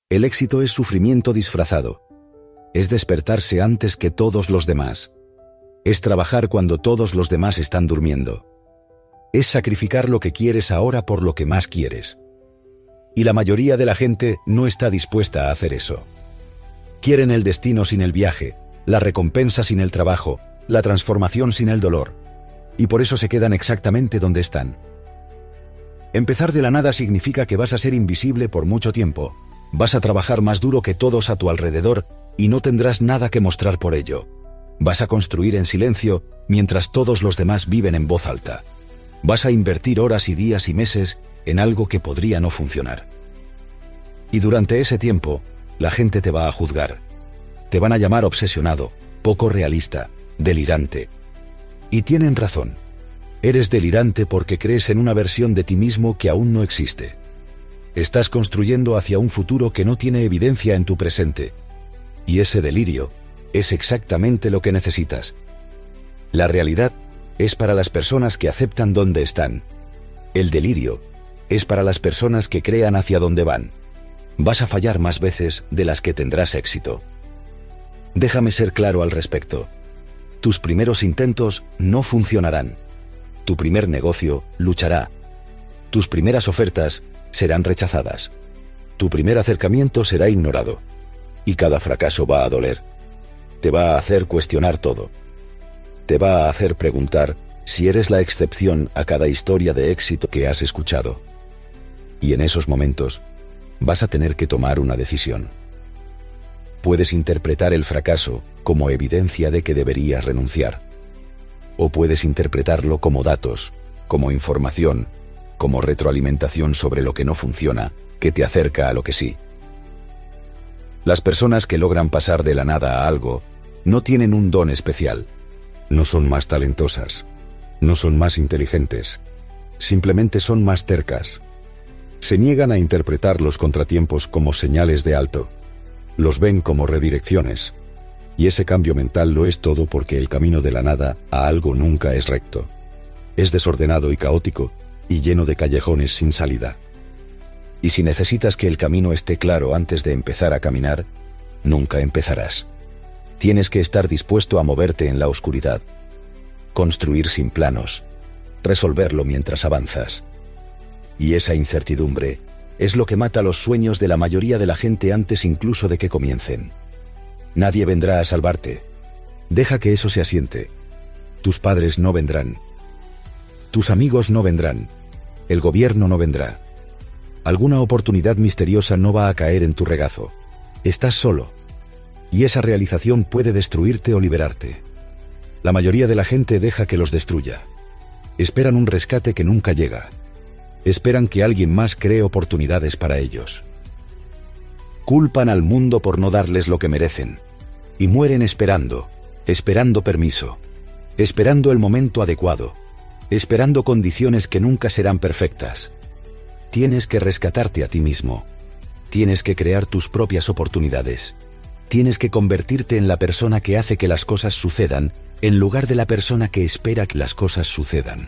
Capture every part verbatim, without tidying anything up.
El éxito es sufrimiento disfrazado. Es despertarse antes que todos los demás. Es trabajar cuando todos los demás están durmiendo. Es sacrificar lo que quieres ahora por lo que más quieres. Y la mayoría de la gente no está dispuesta a hacer eso. Quieren el destino sin el viaje, la recompensa sin el trabajo, la transformación sin el dolor. Y por eso se quedan exactamente donde están. Empezar de la nada significa que vas a ser invisible por mucho tiempo. Vas a trabajar más duro que todos a tu alrededor y no tendrás nada que mostrar por ello. Vas a construir en silencio mientras todos los demás viven en voz alta. Vas a invertir horas y días y meses en algo que podría no funcionar. Y durante ese tiempo, la gente te va a juzgar. Te van a llamar obsesionado, poco realista, delirante. Y tienen razón. Eres delirante porque crees en una versión de ti mismo que aún no existe. Estás construyendo hacia un futuro que no tiene evidencia en tu presente. Y ese delirio es exactamente lo que necesitas. La realidad es para las personas que aceptan dónde están. El delirio es para las personas que crean hacia dónde van. Vas a fallar más veces de las que tendrás éxito. Déjame ser claro al respecto. Tus primeros intentos no funcionarán. Tu primer negocio luchará. Tus primeras ofertas serán rechazadas. Tu primer acercamiento será ignorado. Y cada fracaso va a doler. Te va a hacer cuestionar todo. Te va a hacer preguntar si eres la excepción a cada historia de éxito que has escuchado. Y en esos momentos, vas a tener que tomar una decisión. Puedes interpretar el fracaso como evidencia de que deberías renunciar. O puedes interpretarlo como datos, como información, como retroalimentación sobre lo que no funciona, que te acerca a lo que sí. Las personas que logran pasar de la nada a algo no tienen un don especial. No son más talentosas. No son más inteligentes. Simplemente son más tercas. Se niegan a interpretar los contratiempos como señales de alto. Los ven como redirecciones. Y ese cambio mental lo es todo porque el camino de la nada a algo nunca es recto. Es desordenado y caótico, y lleno de callejones sin salida. Y si necesitas que el camino esté claro antes de empezar a caminar, nunca empezarás. Tienes que estar dispuesto a moverte en la oscuridad. Construir sin planos. Resolverlo mientras avanzas. Y esa incertidumbre es lo que mata los sueños de la mayoría de la gente antes incluso de que comiencen. Nadie vendrá a salvarte. Deja que eso se asiente. Tus padres no vendrán. Tus amigos no vendrán. El gobierno no vendrá. Alguna oportunidad misteriosa no va a caer en tu regazo. Estás solo. Y esa realización puede destruirte o liberarte. La mayoría de la gente deja que los destruya. Esperan un rescate que nunca llega. Esperan que alguien más cree oportunidades para ellos. Culpan al mundo por no darles lo que merecen. Y mueren esperando, esperando permiso, esperando el momento adecuado, esperando condiciones que nunca serán perfectas. Tienes que rescatarte a ti mismo. Tienes que crear tus propias oportunidades. Tienes que convertirte en la persona que hace que las cosas sucedan, en lugar de la persona que espera que las cosas sucedan.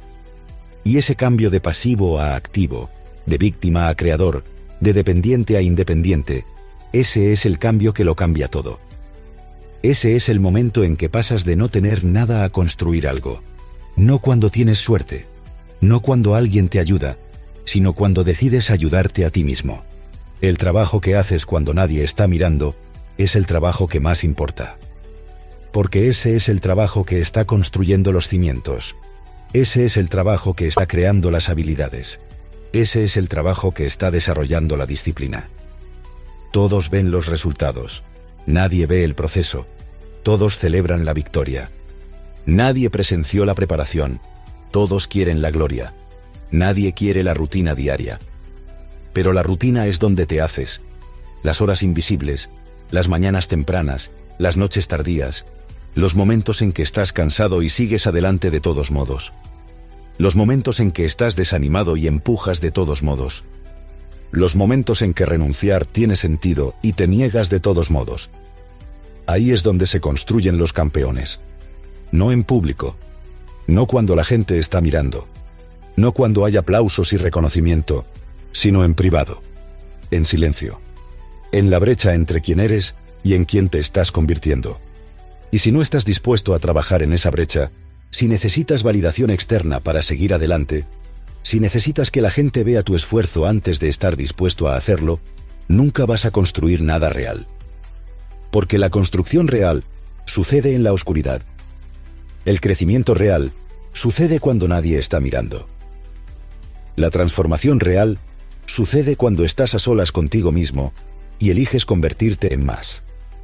Y ese cambio de pasivo a activo, de víctima a creador, de dependiente a independiente, ese es el cambio que lo cambia todo. Ese es el momento en que pasas de no tener nada a construir algo. No cuando tienes suerte, no cuando alguien te ayuda, sino cuando decides ayudarte a ti mismo. El trabajo que haces cuando nadie está mirando es el trabajo que más importa. Porque ese es el trabajo que está construyendo los cimientos. Ese es el trabajo que está creando las habilidades. Ese es el trabajo que está desarrollando la disciplina. Todos ven los resultados. Nadie ve el proceso. Todos celebran la victoria. Nadie presenció la preparación. Todos quieren la gloria. Nadie quiere la rutina diaria. Pero la rutina es donde te haces. Las horas invisibles, las mañanas tempranas, las noches tardías, los momentos en que estás cansado y sigues adelante de todos modos. Los momentos en que estás desanimado y empujas de todos modos. Los momentos en que renunciar tiene sentido y te niegas de todos modos. Ahí es donde se construyen los campeones. No en público. No cuando la gente está mirando. No cuando hay aplausos y reconocimiento, sino en privado. En silencio. en la brecha entre quién eres y en quién te estás convirtiendo. Y si no estás dispuesto a trabajar en esa brecha, si necesitas validación externa para seguir adelante, si necesitas que la gente vea tu esfuerzo antes de estar dispuesto a hacerlo, nunca vas a construir nada real. Porque la construcción real sucede en la oscuridad. El crecimiento real sucede cuando nadie está mirando. La transformación real sucede cuando estás a solas contigo mismo y eliges convertirte en más.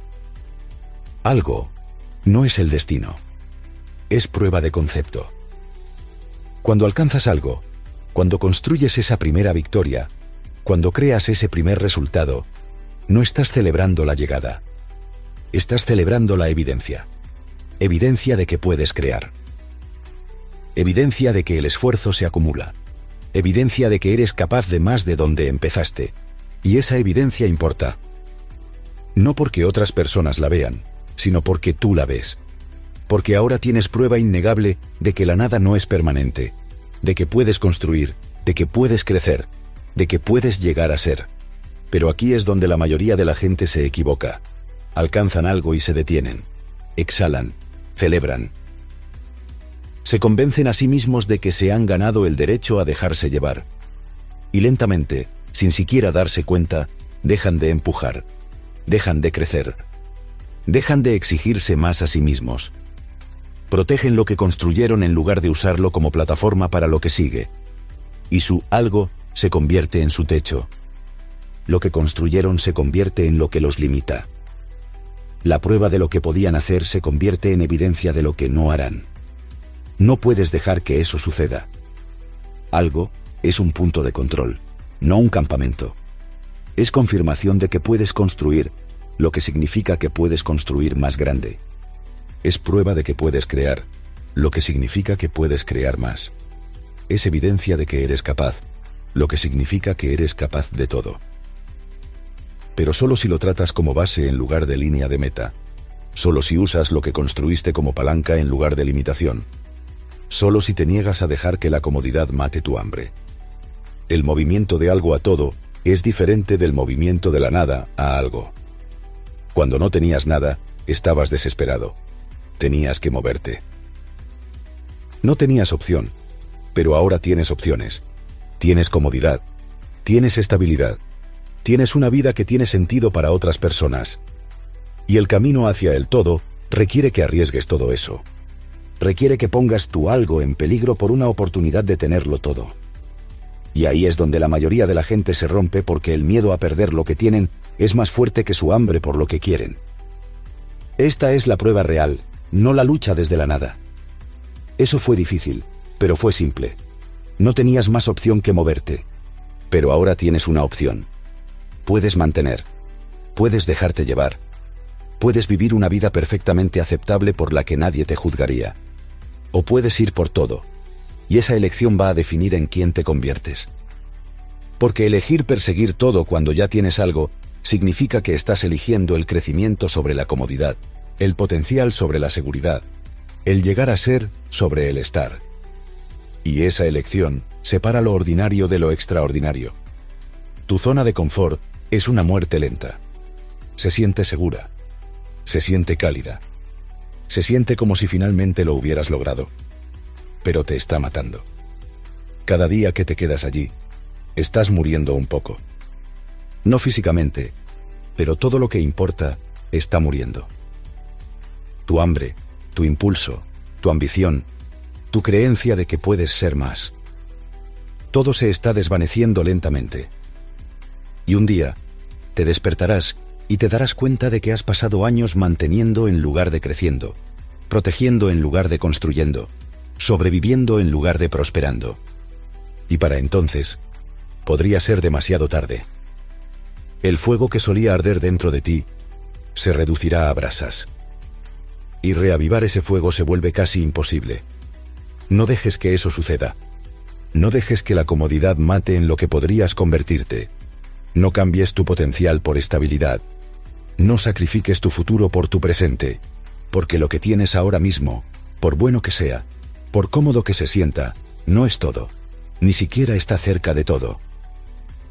Algo no es el destino, es prueba de concepto. Cuando alcanzas algo, cuando construyes esa primera victoria, cuando creas ese primer resultado, no estás celebrando la llegada. Estás celebrando la evidencia. Evidencia de que puedes crear. Evidencia de que el esfuerzo se acumula. Evidencia de que eres capaz de más de donde empezaste. Y esa evidencia importa. No porque otras personas la vean, sino porque tú la ves. Porque ahora tienes prueba innegable de que la nada no es permanente, de que puedes construir, de que puedes crecer, de que puedes llegar a ser. Pero aquí es donde la mayoría de la gente se equivoca. Alcanzan algo y se detienen. Exhalan, celebran. Se convencen a sí mismos de que se han ganado el derecho a dejarse llevar. Y lentamente, sin siquiera darse cuenta, dejan de empujar, dejan de crecer, dejan de exigirse más a sí mismos. Protegen lo que construyeron en lugar de usarlo como plataforma para lo que sigue. Y su algo se convierte en su techo. Lo que construyeron se convierte en lo que los limita. La prueba de lo que podían hacer se convierte en evidencia de lo que no harán. No puedes dejar que eso suceda. Algo es un punto de control, no un campamento. Es confirmación de que puedes construir, lo que significa que puedes construir más grande. Es prueba de que puedes crear, lo que significa que puedes crear más. Es evidencia de que eres capaz, lo que significa que eres capaz de todo. Pero solo si lo tratas como base en lugar de línea de meta. Solo si usas lo que construiste como palanca en lugar de limitación. Solo si te niegas a dejar que la comodidad mate tu hambre. El movimiento de algo a todo es diferente del movimiento de la nada a algo. Cuando no tenías nada, estabas desesperado. Tenías que moverte. No tenías opción, pero ahora tienes opciones. Tienes comodidad. Tienes estabilidad. Tienes una vida que tiene sentido para otras personas. Y el camino hacia el todo requiere que arriesgues todo eso. Requiere que pongas tu algo en peligro por una oportunidad de tenerlo todo. Y ahí es donde la mayoría de la gente se rompe porque el miedo a perder lo que tienen es más fuerte que su hambre por lo que quieren. Esta es la prueba real, no la lucha desde la nada. Eso fue difícil, pero fue simple. No tenías más opción que moverte. Pero ahora tienes una opción. Puedes mantener. Puedes dejarte llevar. Puedes vivir una vida perfectamente aceptable por la que nadie te juzgaría. O puedes ir por todo. Y esa elección va a definir en quién te conviertes. Porque elegir perseguir todo cuando ya tienes algo significa que estás eligiendo el crecimiento sobre la comodidad, el potencial sobre la seguridad, el llegar a ser sobre el estar. Y esa elección separa lo ordinario de lo extraordinario. Tu zona de confort es una muerte lenta. Se siente segura. Se siente cálida. Se siente como si finalmente lo hubieras logrado. Pero te está matando. Cada día que te quedas allí, estás muriendo un poco. No físicamente, pero todo lo que importa está muriendo. Tu hambre, tu impulso, tu ambición, tu creencia de que puedes ser más. Todo se está desvaneciendo lentamente. Y un día, te despertarás y te darás cuenta de que has pasado años manteniendo en lugar de creciendo, protegiendo en lugar de construyendo, sobreviviendo en lugar de prosperando. Y para entonces, podría ser demasiado tarde. El fuego que solía arder dentro de ti se reducirá a brasas. Y reavivar ese fuego se vuelve casi imposible. No dejes que eso suceda. No dejes que la comodidad mate en lo que podrías convertirte. No cambies tu potencial por estabilidad. No sacrifiques tu futuro por tu presente, porque lo que tienes ahora mismo, por bueno que sea, por cómodo que se sienta, no es todo. Ni siquiera está cerca de todo.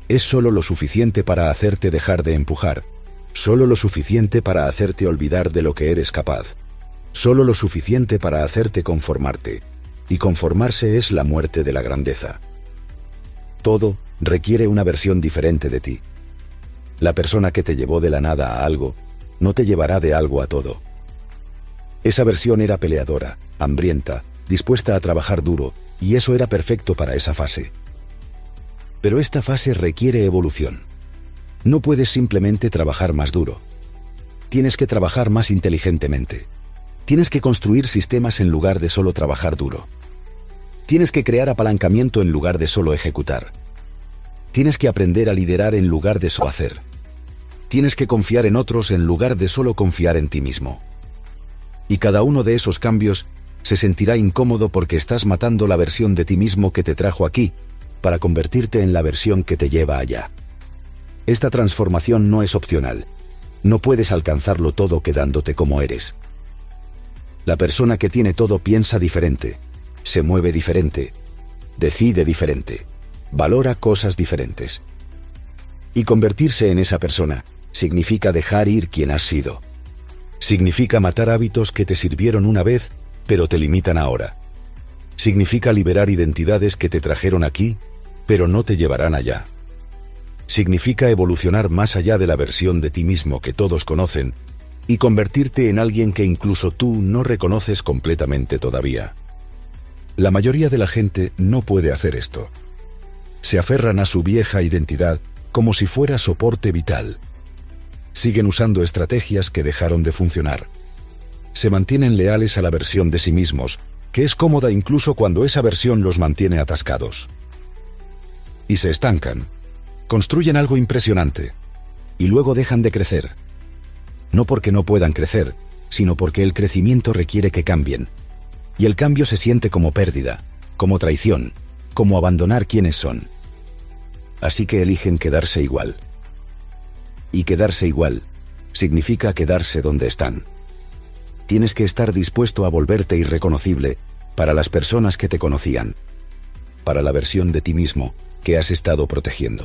Es solo lo suficiente para hacerte dejar de empujar, solo lo suficiente para hacerte olvidar de lo que eres capaz, solo lo suficiente para hacerte conformarte, y conformarse es la muerte de la grandeza. Todo requiere una versión diferente de ti. La persona que te llevó de la nada a algo, no te llevará de algo a todo. Esa versión era peleadora, hambrienta, dispuesta a trabajar duro, y eso era perfecto para esa fase. Pero esta fase requiere evolución. No puedes simplemente trabajar más duro. Tienes que trabajar más inteligentemente. Tienes que construir sistemas en lugar de solo trabajar duro. Tienes que crear apalancamiento en lugar de solo ejecutar. Tienes que aprender a liderar en lugar de solo hacer. Tienes que confiar en otros en lugar de solo confiar en ti mismo. Y cada uno de esos cambios se sentirá incómodo porque estás matando la versión de ti mismo que te trajo aquí, para convertirte en la versión que te lleva allá. Esta transformación no es opcional. No puedes alcanzarlo todo quedándote como eres. La persona que tiene todo piensa diferente, se mueve diferente, decide diferente, valora cosas diferentes. Y convertirse en esa persona significa dejar ir quien has sido. Significa matar hábitos que te sirvieron una vez, pero te limitan ahora. Significa liberar identidades que te trajeron aquí, pero no te llevarán allá. Significa evolucionar más allá de la versión de ti mismo que todos conocen y convertirte en alguien que incluso tú no reconoces completamente todavía. La mayoría de la gente no puede hacer esto. Se aferran a su vieja identidad como si fuera soporte vital. Siguen usando estrategias que dejaron de funcionar. Se mantienen leales a la versión de sí mismos, que es cómoda incluso cuando esa versión los mantiene atascados. Y se estancan. Construyen algo impresionante. Y luego dejan de crecer. No porque no puedan crecer, sino porque el crecimiento requiere que cambien. Y el cambio se siente como pérdida, como traición, como abandonar quienes son. Así que eligen quedarse igual. Y quedarse igual significa quedarse donde están. Tienes que estar dispuesto a volverte irreconocible para las personas que te conocían, para la versión de ti mismo que has estado protegiendo.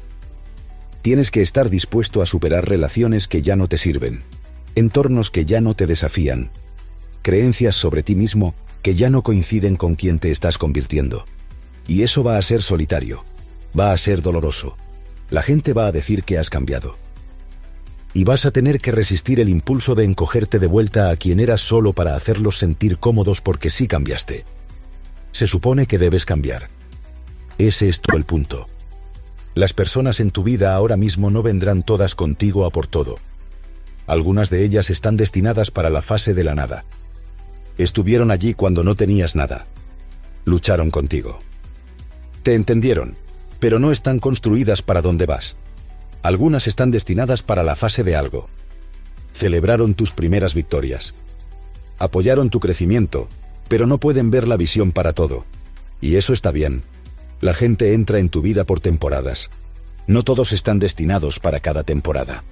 Tienes que estar dispuesto a superar relaciones que ya no te sirven, entornos que ya no te desafían, creencias sobre ti mismo que ya no coinciden con quien te estás convirtiendo. Y eso va a ser solitario, va a ser doloroso. La gente va a decir que has cambiado. Y vas a tener que resistir el impulso de encogerte de vuelta a quien eras solo para hacerlos sentir cómodos porque sí cambiaste. Se supone que debes cambiar. Ese es todo el punto. Las personas en tu vida ahora mismo no vendrán todas contigo a por todo. Algunas de ellas están destinadas para la fase de la nada. Estuvieron allí cuando no tenías nada. Lucharon contigo. Te entendieron, pero no están construidas para dónde vas. Algunas están destinadas para la fase de algo. Celebraron tus primeras victorias. Apoyaron tu crecimiento, pero no pueden ver la visión para todo. Y eso está bien. La gente entra en tu vida por temporadas. No todos están destinados para cada temporada.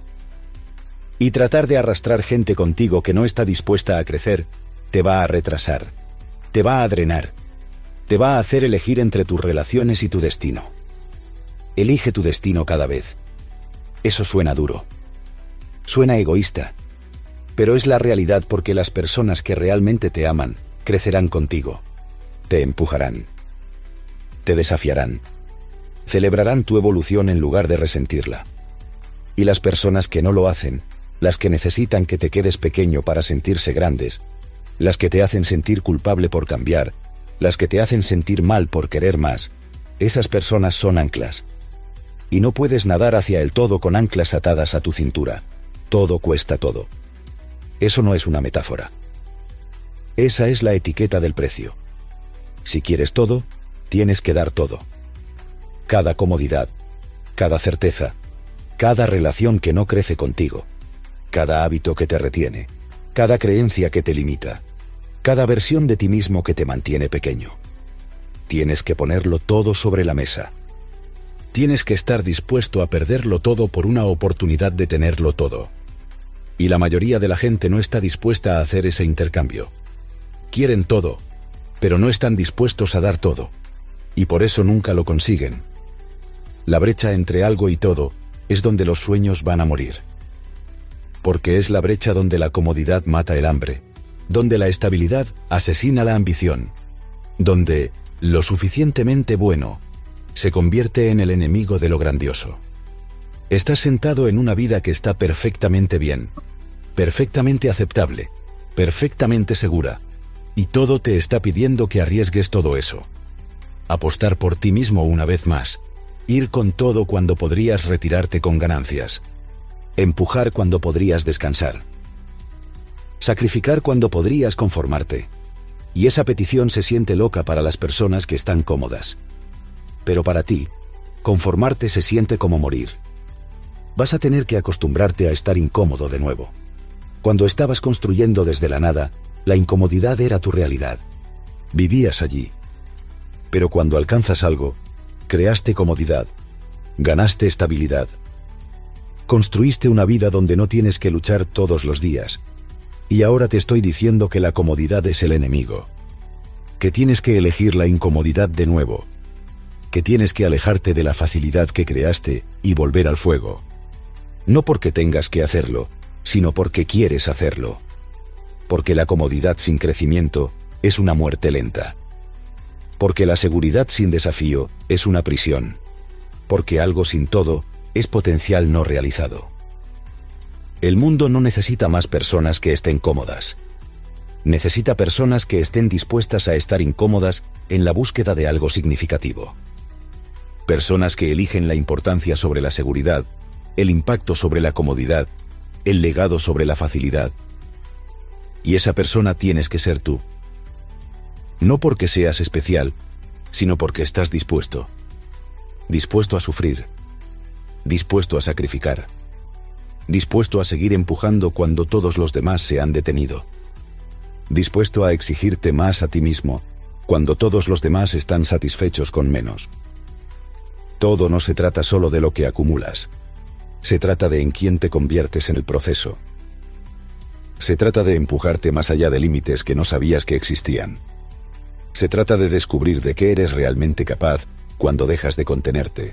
Y tratar de arrastrar gente contigo que no está dispuesta a crecer, te va a retrasar, te va a drenar, te va a hacer elegir entre tus relaciones y tu destino. Elige tu destino cada vez. Eso suena duro. Suena egoísta. Pero es la realidad porque las personas que realmente te aman, crecerán contigo. Te empujarán. Te desafiarán. Celebrarán tu evolución en lugar de resentirla. Y las personas que no lo hacen, las que necesitan que te quedes pequeño para sentirse grandes, las que te hacen sentir culpable por cambiar, las que te hacen sentir mal por querer más, esas personas son anclas. Y no puedes nadar hacia el todo con anclas atadas a tu cintura. Todo cuesta todo. Eso no es una metáfora. Esa es la etiqueta del precio. Si quieres todo, tienes que dar todo. Cada comodidad, cada certeza, cada relación que no crece contigo, cada hábito que te retiene, cada creencia que te limita, cada versión de ti mismo que te mantiene pequeño. Tienes que ponerlo todo sobre la mesa. Tienes que estar dispuesto a perderlo todo por una oportunidad de tenerlo todo. Y la mayoría de la gente no está dispuesta a hacer ese intercambio. Quieren todo, pero no están dispuestos a dar todo. Y por eso nunca lo consiguen. La brecha entre algo y todo es donde los sueños van a morir. Porque es la brecha donde la comodidad mata el hambre, donde la estabilidad asesina la ambición, donde lo suficientemente bueno se convierte en el enemigo de lo grandioso. Estás sentado en una vida que está perfectamente bien, perfectamente aceptable, perfectamente segura, y todo te está pidiendo que arriesgues todo eso. Apostar por ti mismo una vez más, ir con todo cuando podrías retirarte con ganancias, empujar cuando podrías descansar, sacrificar cuando podrías conformarte. Y esa petición se siente loca para las personas que están cómodas. Pero para ti, conformarte se siente como morir. Vas a tener que acostumbrarte a estar incómodo de nuevo. Cuando estabas construyendo desde la nada, la incomodidad era tu realidad. Vivías allí. Pero cuando alcanzas algo, creaste comodidad, ganaste estabilidad. Construiste una vida donde no tienes que luchar todos los días. Y ahora te estoy diciendo que la comodidad es el enemigo. Que tienes que elegir la incomodidad de nuevo. Que tienes que alejarte de la facilidad que creaste y volver al fuego. No porque tengas que hacerlo, sino porque quieres hacerlo. Porque la comodidad sin crecimiento es una muerte lenta. Porque la seguridad sin desafío es una prisión. Porque algo sin todo es potencial no realizado. El mundo no necesita más personas que estén cómodas. Necesita personas que estén dispuestas a estar incómodas en la búsqueda de algo significativo. Personas que eligen la importancia sobre la seguridad, el impacto sobre la comodidad, el legado sobre la facilidad. Y esa persona tienes que ser tú. No porque seas especial, sino porque estás dispuesto. Dispuesto a sufrir. Dispuesto a sacrificar. Dispuesto a seguir empujando cuando todos los demás se han detenido. Dispuesto a exigirte más a ti mismo, cuando todos los demás están satisfechos con menos. Todo no se trata solo de lo que acumulas. Se trata de en quién te conviertes en el proceso. Se trata de empujarte más allá de límites que no sabías que existían. Se trata de descubrir de qué eres realmente capaz cuando dejas de contenerte.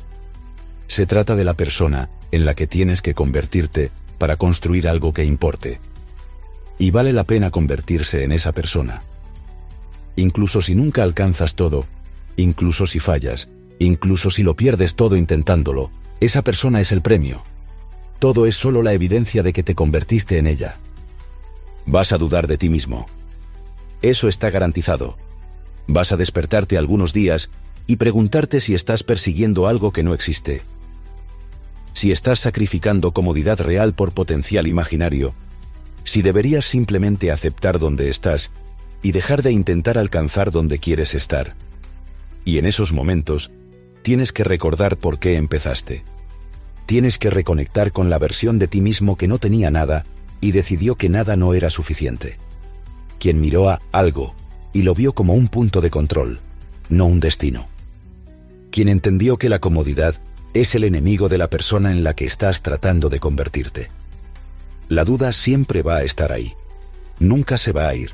Se trata de la persona en la que tienes que convertirte para construir algo que importe. Y vale la pena convertirse en esa persona. Incluso si nunca alcanzas todo, incluso si fallas, incluso si lo pierdes todo intentándolo, esa persona es el premio. Todo es solo la evidencia de que te convertiste en ella. Vas a dudar de ti mismo. Eso está garantizado. Vas a despertarte algunos días y preguntarte si estás persiguiendo algo que no existe. Si estás sacrificando comodidad real por potencial imaginario, si deberías simplemente aceptar donde estás y dejar de intentar alcanzar donde quieres estar. Y en esos momentos, tienes que recordar por qué empezaste. Tienes que reconectar con la versión de ti mismo que no tenía nada y decidió que nada no era suficiente. Quien miró a algo y lo vio como un punto de control, no un destino. Quien entendió que la comodidad es el enemigo de la persona en la que estás tratando de convertirte. La duda siempre va a estar ahí. Nunca se va a ir.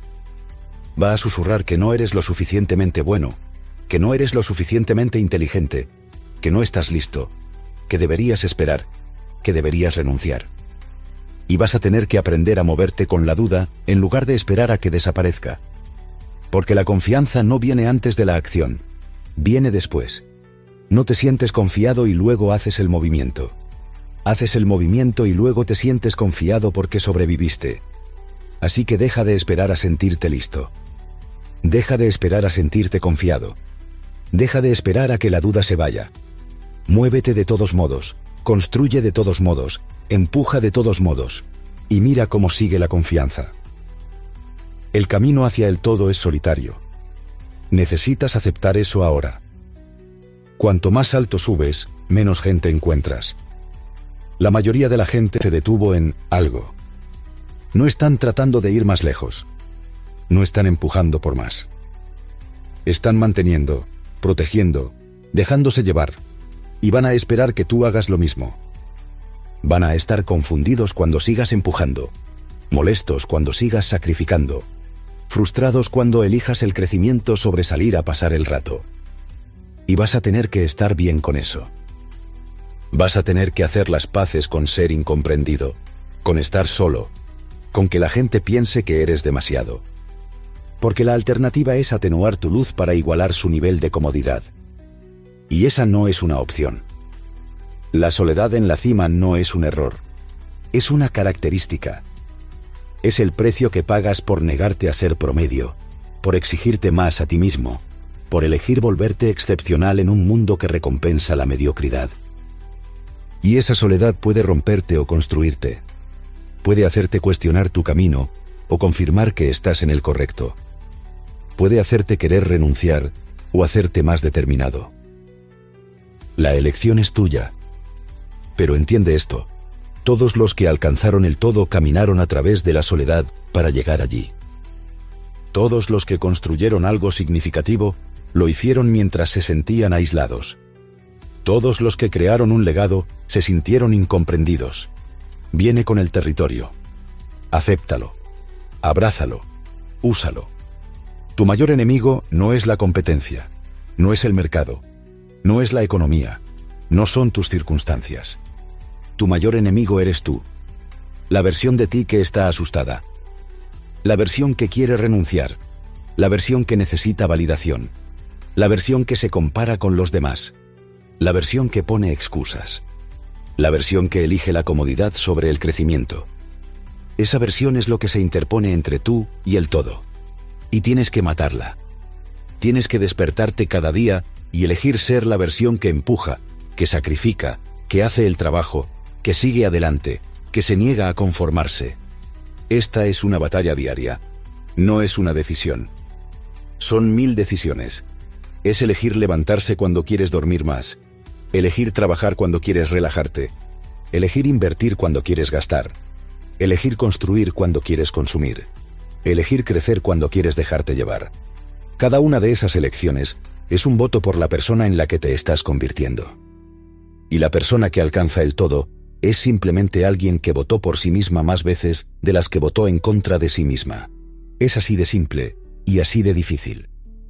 Va a susurrar que no eres lo suficientemente bueno, que no eres lo suficientemente inteligente, que no estás listo, que deberías esperar, que deberías renunciar. Y vas a tener que aprender a moverte con la duda en lugar de esperar a que desaparezca. Porque la confianza no viene antes de la acción, viene después. No te sientes confiado y luego haces el movimiento. Haces el movimiento y luego te sientes confiado porque sobreviviste. Así que deja de esperar a sentirte listo. Deja de esperar a sentirte confiado. Deja de esperar a que la duda se vaya. Muévete de todos modos, construye de todos modos, empuja de todos modos, y mira cómo sigue la confianza. El camino hacia el todo es solitario. Necesitas aceptar eso ahora. Cuanto más alto subes, menos gente encuentras. La mayoría de la gente se detuvo en algo. No están tratando de ir más lejos. No están empujando por más. Están manteniendo, protegiendo, dejándose llevar, y van a esperar que tú hagas lo mismo. Van a estar confundidos cuando sigas empujando, molestos cuando sigas sacrificando, frustrados cuando elijas el crecimiento sobre salir a pasar el rato. Y vas a tener que estar bien con eso. Vas a tener que hacer las paces con ser incomprendido, con estar solo, con que la gente piense que eres demasiado. Porque la alternativa es atenuar tu luz para igualar su nivel de comodidad. Y esa no es una opción. La soledad en la cima no es un error. Es una característica. Es el precio que pagas por negarte a ser promedio, por exigirte más a ti mismo, por elegir volverte excepcional en un mundo que recompensa la mediocridad. Y esa soledad puede romperte o construirte. Puede hacerte cuestionar tu camino o confirmar que estás en el correcto. Puede hacerte querer renunciar o hacerte más determinado. La elección es tuya. Pero entiende esto: todos los que alcanzaron el todo caminaron a través de la soledad para llegar allí. Todos los que construyeron algo significativo lo hicieron mientras se sentían aislados. Todos los que crearon un legado se sintieron incomprendidos. Viene con el territorio. Acéptalo. Abrázalo. Úsalo. Tu mayor enemigo no es la competencia, no es el mercado, no es la economía, no son tus circunstancias. Tu mayor enemigo eres tú. La versión de ti que está asustada. La versión que quiere renunciar. La versión que necesita validación. La versión que se compara con los demás. La versión que pone excusas. La versión que elige la comodidad sobre el crecimiento. Esa versión es lo que se interpone entre tú y el todo. Y tienes que matarla. Tienes que despertarte cada día y elegir ser la versión que empuja, que sacrifica, que hace el trabajo, que sigue adelante, que se niega a conformarse. Esta es una batalla diaria. No es una decisión. Son mil decisiones. Es elegir levantarse cuando quieres dormir más. Elegir trabajar cuando quieres relajarte. Elegir invertir cuando quieres gastar. Elegir construir cuando quieres consumir. Elegir crecer cuando quieres dejarte llevar. Cada una de esas elecciones es un voto por la persona en la que te estás convirtiendo. Y la persona que alcanza el todo es simplemente alguien que votó por sí misma más veces de las que votó en contra de sí misma. Es así de simple y así de difícil.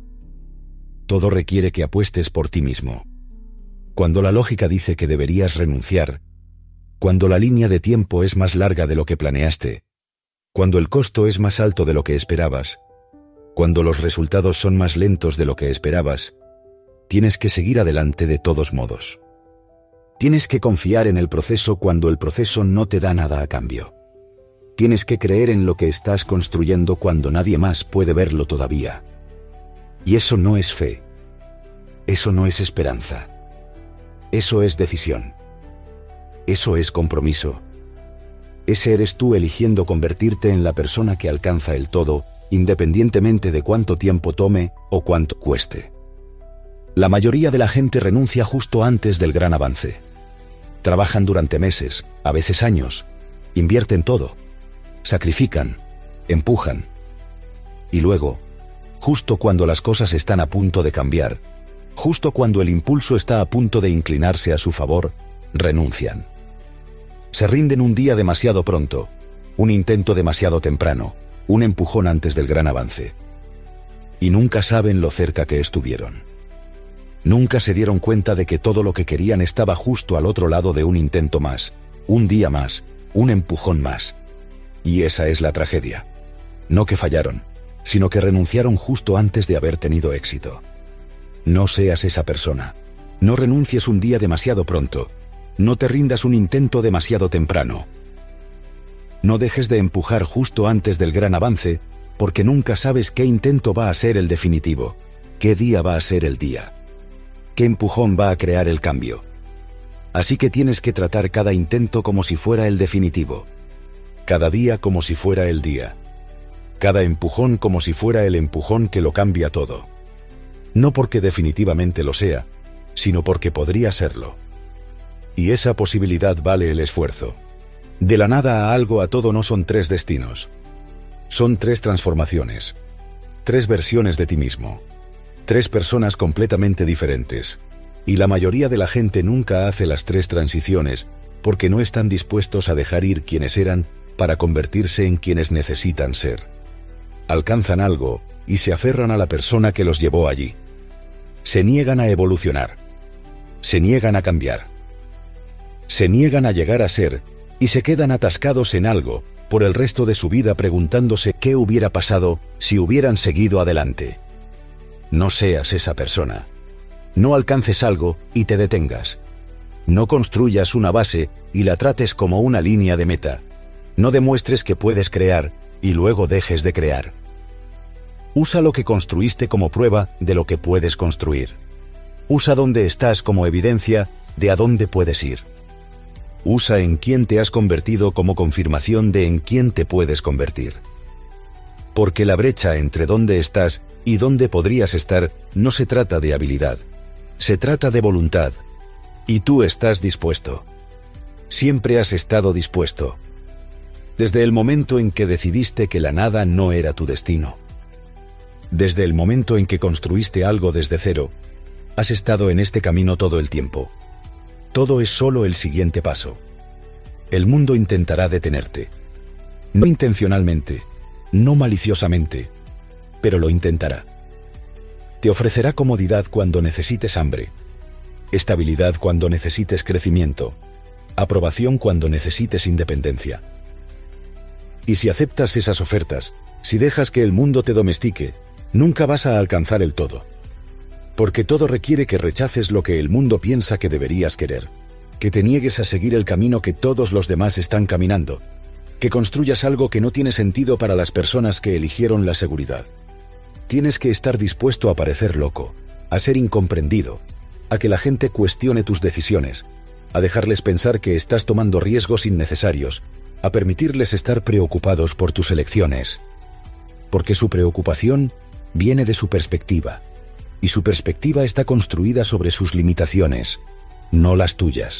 Todo requiere que apuestes por ti mismo. Cuando la lógica dice que deberías renunciar, cuando la línea de tiempo es más larga de lo que planeaste, cuando el costo es más alto de lo que esperabas, cuando los resultados son más lentos de lo que esperabas, tienes que seguir adelante de todos modos. Tienes que confiar en el proceso cuando el proceso no te da nada a cambio. Tienes que creer en lo que estás construyendo cuando nadie más puede verlo todavía. Y eso no es fe. Eso no es esperanza. Eso es decisión. Eso es compromiso. Ese eres tú eligiendo convertirte en la persona que alcanza el todo, independientemente de cuánto tiempo tome o cuánto cueste. La mayoría de la gente renuncia justo antes del gran avance. Trabajan durante meses, a veces años, invierten todo, sacrifican, empujan. Y luego, justo cuando las cosas están a punto de cambiar, justo cuando el impulso está a punto de inclinarse a su favor, renuncian. Se rinden un día demasiado pronto, un intento demasiado temprano, un empujón antes del gran avance. Y nunca saben lo cerca que estuvieron. Nunca se dieron cuenta de que todo lo que querían estaba justo al otro lado de un intento más, un día más, un empujón más. Y esa es la tragedia. No que fallaron, sino que renunciaron justo antes de haber tenido éxito. No seas esa persona. No renuncies un día demasiado pronto. No te rindas un intento demasiado temprano. No dejes de empujar justo antes del gran avance, porque nunca sabes qué intento va a ser el definitivo, qué día va a ser el día, qué empujón va a crear el cambio. Así que tienes que tratar cada intento como si fuera el definitivo, cada día como si fuera el día, cada empujón como si fuera el empujón que lo cambia todo. No porque definitivamente lo sea, sino porque podría serlo. Y esa posibilidad vale el esfuerzo. De la nada a algo a todo no son tres destinos. Son tres transformaciones. Tres versiones de ti mismo. Tres personas completamente diferentes. Y la mayoría de la gente nunca hace las tres transiciones porque no están dispuestos a dejar ir quienes eran para convertirse en quienes necesitan ser. Alcanzan algo y se aferran a la persona que los llevó allí. Se niegan a evolucionar. Se niegan a cambiar. Se niegan a llegar a ser y se quedan atascados en algo por el resto de su vida preguntándose qué hubiera pasado si hubieran seguido adelante. No seas esa persona. No alcances algo y te detengas. No construyas una base y la trates como una línea de meta. No demuestres que puedes crear y luego dejes de crear. Usa lo que construiste como prueba de lo que puedes construir. Usa donde estás como evidencia de a dónde puedes ir. Usa en quién te has convertido como confirmación de en quién te puedes convertir. Porque la brecha entre dónde estás y dónde podrías estar no se trata de habilidad, se trata de voluntad. Y tú estás dispuesto. Siempre has estado dispuesto. Desde el momento en que decidiste que la nada no era tu destino. Desde el momento en que construiste algo desde cero, has estado en este camino todo el tiempo. Todo es solo el siguiente paso. El mundo intentará detenerte. No intencionalmente, no maliciosamente, pero lo intentará. Te ofrecerá comodidad cuando necesites hambre, estabilidad cuando necesites crecimiento, aprobación cuando necesites independencia. Y si aceptas esas ofertas, si dejas que el mundo te domestique, nunca vas a alcanzar el todo. Porque todo requiere que rechaces lo que el mundo piensa que deberías querer, que te niegues a seguir el camino que todos los demás están caminando, que construyas algo que no tiene sentido para las personas que eligieron la seguridad. Tienes que estar dispuesto a parecer loco, a ser incomprendido, a que la gente cuestione tus decisiones, a dejarles pensar que estás tomando riesgos innecesarios, a permitirles estar preocupados por tus elecciones. Porque su preocupación viene de su perspectiva, y su perspectiva está construida sobre sus limitaciones, no las tuyas.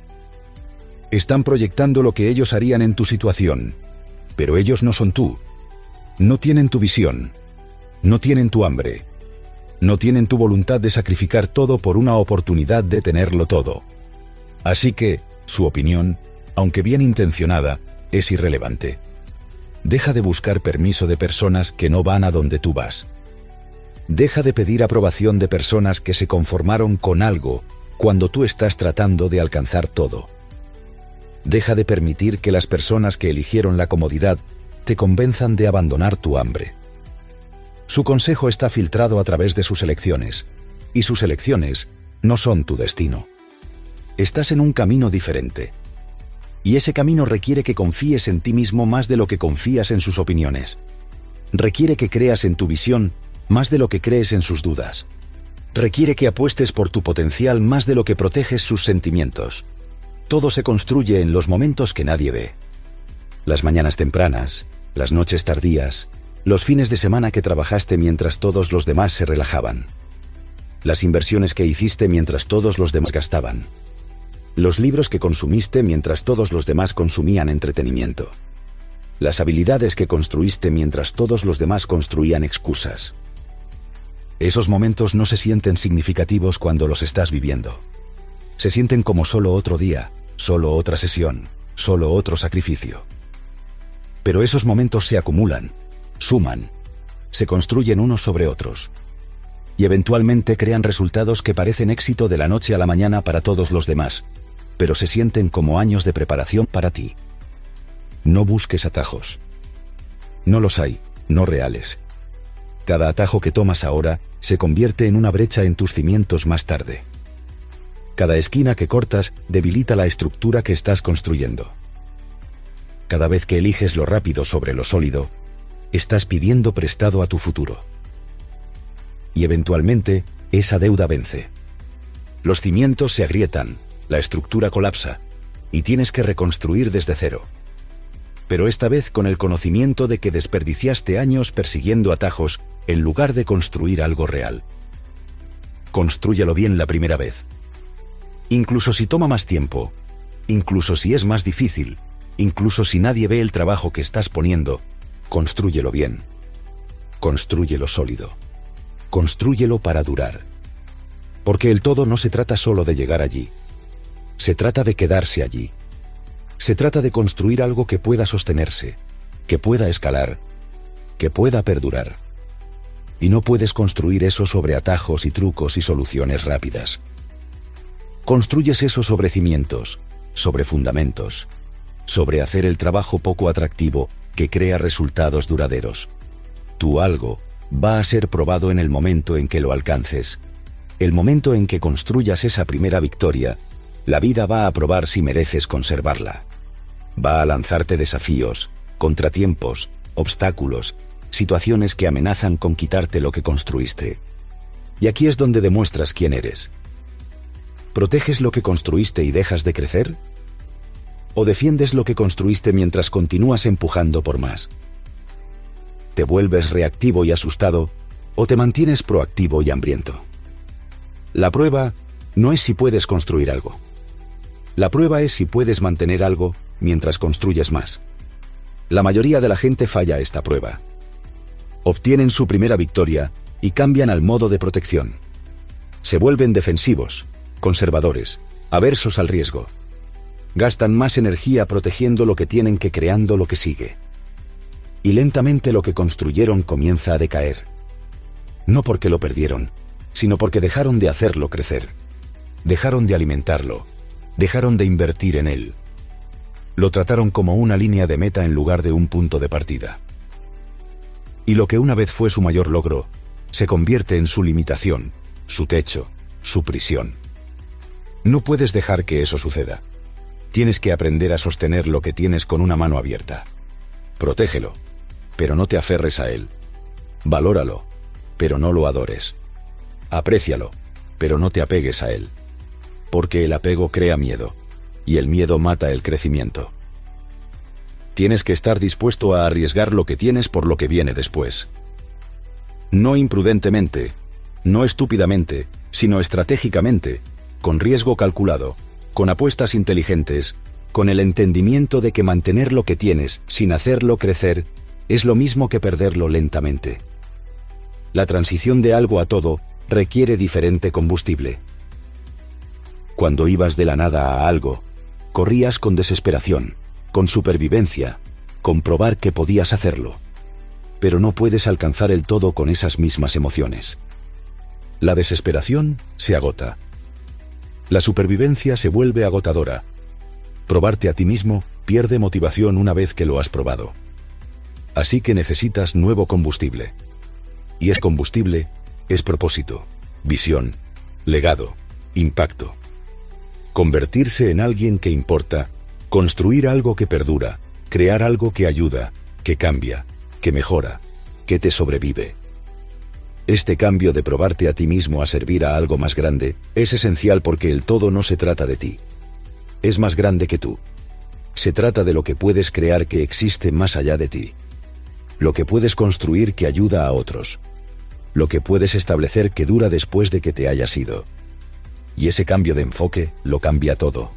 Están proyectando lo que ellos harían en tu situación, pero ellos no son tú. No tienen tu visión, no tienen tu hambre, no tienen tu voluntad de sacrificar todo por una oportunidad de tenerlo todo. Así que, su opinión, aunque bien intencionada, es irrelevante. Deja de buscar permiso de personas que no van a donde tú vas. Deja de pedir aprobación de personas que se conformaron con algo cuando tú estás tratando de alcanzar todo. Deja de permitir que las personas que eligieron la comodidad te convenzan de abandonar tu hambre. Su consejo está filtrado a través de sus elecciones, y sus elecciones no son tu destino. Estás en un camino diferente, y ese camino requiere que confíes en ti mismo más de lo que confías en sus opiniones. Requiere que creas en tu visión más de lo que crees en sus dudas. Requiere que apuestes por tu potencial más de lo que proteges sus sentimientos. Todo se construye en los momentos que nadie ve. Las mañanas tempranas, las noches tardías, los fines de semana que trabajaste mientras todos los demás se relajaban. Las inversiones que hiciste mientras todos los demás gastaban. Los libros que consumiste mientras todos los demás consumían entretenimiento. Las habilidades que construiste mientras todos los demás construían excusas. Esos momentos no se sienten significativos cuando los estás viviendo. Se sienten como solo otro día, solo otra sesión, solo otro sacrificio. Pero esos momentos se acumulan, suman, se construyen unos sobre otros. Y eventualmente crean resultados que parecen éxito de la noche a la mañana para todos los demás, pero se sienten como años de preparación para ti. No busques atajos. No los hay, no reales. Cada atajo que tomas ahora se convierte en una brecha en tus cimientos más tarde. Cada esquina que cortas debilita la estructura que estás construyendo. Cada vez que eliges lo rápido sobre lo sólido, estás pidiendo prestado a tu futuro. Y eventualmente, esa deuda vence. Los cimientos se agrietan, la estructura colapsa, y tienes que reconstruir desde cero. Pero esta vez con el conocimiento de que desperdiciaste años persiguiendo atajos en lugar de construir algo real. Constrúyelo bien la primera vez. Incluso si toma más tiempo, incluso si es más difícil, incluso si nadie ve el trabajo que estás poniendo, constrúyelo bien. Constrúyelo sólido. Constrúyelo para durar. Porque el todo no se trata solo de llegar allí. Se trata de quedarse allí. Se trata de construir algo que pueda sostenerse, que pueda escalar, que pueda perdurar. y no puedes construir eso sobre atajos y trucos y soluciones rápidas. Construyes eso sobre cimientos, sobre fundamentos, sobre hacer el trabajo poco atractivo que crea resultados duraderos. Tu algo va a ser probado en el momento en que lo alcances. El momento en que construyas esa primera victoria, la vida va a probar si mereces conservarla. Va a lanzarte desafíos, contratiempos, obstáculos, situaciones que amenazan con quitarte lo que construiste. Y aquí es donde demuestras quién eres. ¿Proteges lo que construiste y dejas de crecer? ¿O defiendes lo que construiste mientras continúas empujando por más? ¿Te vuelves reactivo y asustado o te mantienes proactivo y hambriento? La prueba no es si puedes construir algo. La prueba es si puedes mantener algo mientras construyes más. La mayoría de la gente falla esta prueba. Obtienen su primera victoria y cambian al modo de protección. Se vuelven defensivos, conservadores, aversos al riesgo. Gastan más energía protegiendo lo que tienen que creando lo que sigue. Y lentamente lo que construyeron comienza a decaer. No porque lo perdieron, sino porque dejaron de hacerlo crecer. Dejaron de alimentarlo, dejaron de invertir en él. Lo trataron como una línea de meta en lugar de un punto de partida. Y lo que una vez fue su mayor logro, se convierte en su limitación, su techo, su prisión. No puedes dejar que eso suceda. Tienes que aprender a sostener lo que tienes con una mano abierta. Protégelo, pero no te aferres a él. Valóralo, pero no lo adores. Aprécialo, pero no te apegues a él. Porque el apego crea miedo, y el miedo mata el crecimiento. Tienes que estar dispuesto a arriesgar lo que tienes por lo que viene después. No imprudentemente, no estúpidamente, sino estratégicamente, con riesgo calculado, con apuestas inteligentes, con el entendimiento de que mantener lo que tienes sin hacerlo crecer es lo mismo que perderlo lentamente. La transición de algo a todo requiere diferente combustible. Cuando ibas de la nada a algo, corrías con desesperación, con supervivencia, con probar que podías hacerlo. Pero no puedes alcanzar el todo con esas mismas emociones. La desesperación se agota. La supervivencia se vuelve agotadora. Probarte a ti mismo pierde motivación una vez que lo has probado. Así que necesitas nuevo combustible. Y es combustible, es propósito, visión, legado, impacto. Convertirse en alguien que importa, construir algo que perdura, crear algo que ayuda, que cambia, que mejora, que te sobrevive. Este cambio de probarte a ti mismo a servir a algo más grande es esencial porque el todo no se trata de ti. Es más grande que tú. Se trata de lo que puedes crear que existe más allá de ti. Lo que puedes construir que ayuda a otros. Lo que puedes establecer que dura después de que te hayas ido. Y ese cambio de enfoque lo cambia todo.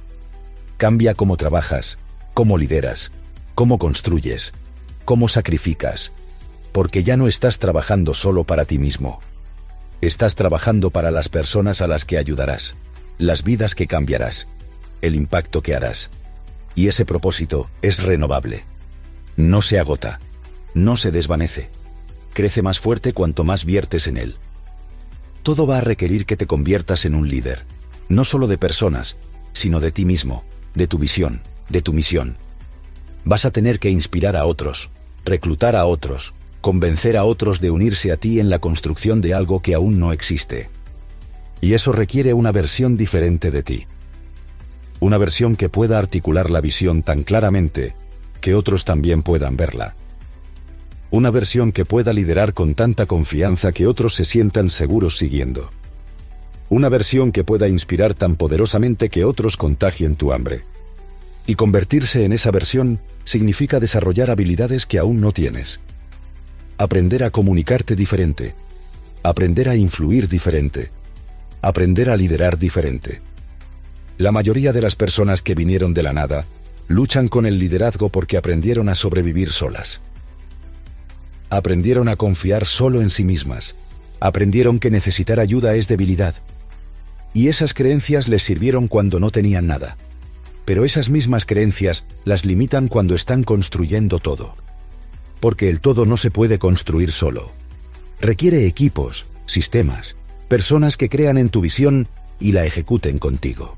Cambia cómo trabajas, cómo lideras, cómo construyes, cómo sacrificas. Porque ya no estás trabajando solo para ti mismo. Estás trabajando para las personas a las que ayudarás, las vidas que cambiarás, el impacto que harás. Y ese propósito es renovable. No se agota, no se desvanece. Crece más fuerte cuanto más viertes en él. Todo va a requerir que te conviertas en un líder, no solo de personas, sino de ti mismo, de tu visión, de tu misión. Vas a tener que inspirar a otros, reclutar a otros, convencer a otros de unirse a ti en la construcción de algo que aún no existe. Y eso requiere una versión diferente de ti. Una versión que pueda articular la visión tan claramente que otros también puedan verla. Una versión que pueda liderar con tanta confianza que otros se sientan seguros siguiendo. Una versión que pueda inspirar tan poderosamente que otros contagien tu hambre. Y convertirse en esa versión significa desarrollar habilidades que aún no tienes. Aprender a comunicarte diferente, aprender a influir diferente, aprender a liderar diferente. La mayoría de las personas que vinieron de la nada luchan con el liderazgo porque aprendieron a sobrevivir solas. Aprendieron a confiar solo en sí mismas, aprendieron que necesitar ayuda es debilidad. Y esas creencias les sirvieron cuando no tenían nada. Pero esas mismas creencias las limitan cuando están construyendo todo. Porque el todo no se puede construir solo. Requiere equipos, sistemas, personas que crean en tu visión y la ejecuten contigo.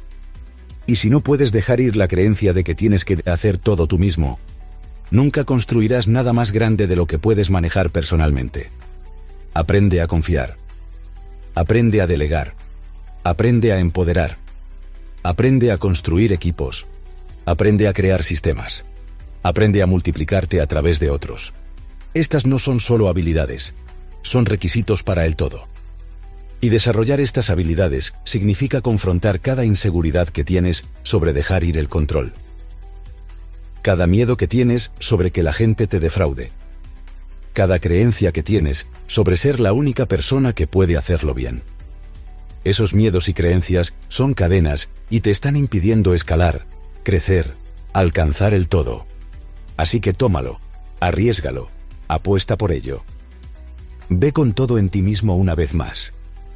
Y si no puedes dejar ir la creencia de que tienes que hacer todo tú mismo, nunca construirás nada más grande de lo que puedes manejar personalmente. Aprende a confiar. Aprende a delegar. Aprende a empoderar. Aprende a construir equipos. Aprende a crear sistemas. Aprende a multiplicarte a través de otros. Estas no son solo habilidades, son requisitos para el todo. Y desarrollar estas habilidades significa confrontar cada inseguridad que tienes sobre dejar ir el control. Cada miedo que tienes sobre que la gente te defraude. Cada creencia que tienes sobre ser la única persona que puede hacerlo bien. Esos miedos y creencias son cadenas y te están impidiendo escalar, crecer, alcanzar el todo. Así que tómalo, arriésgalo, apuesta por ello. Ve con todo en ti mismo una vez más.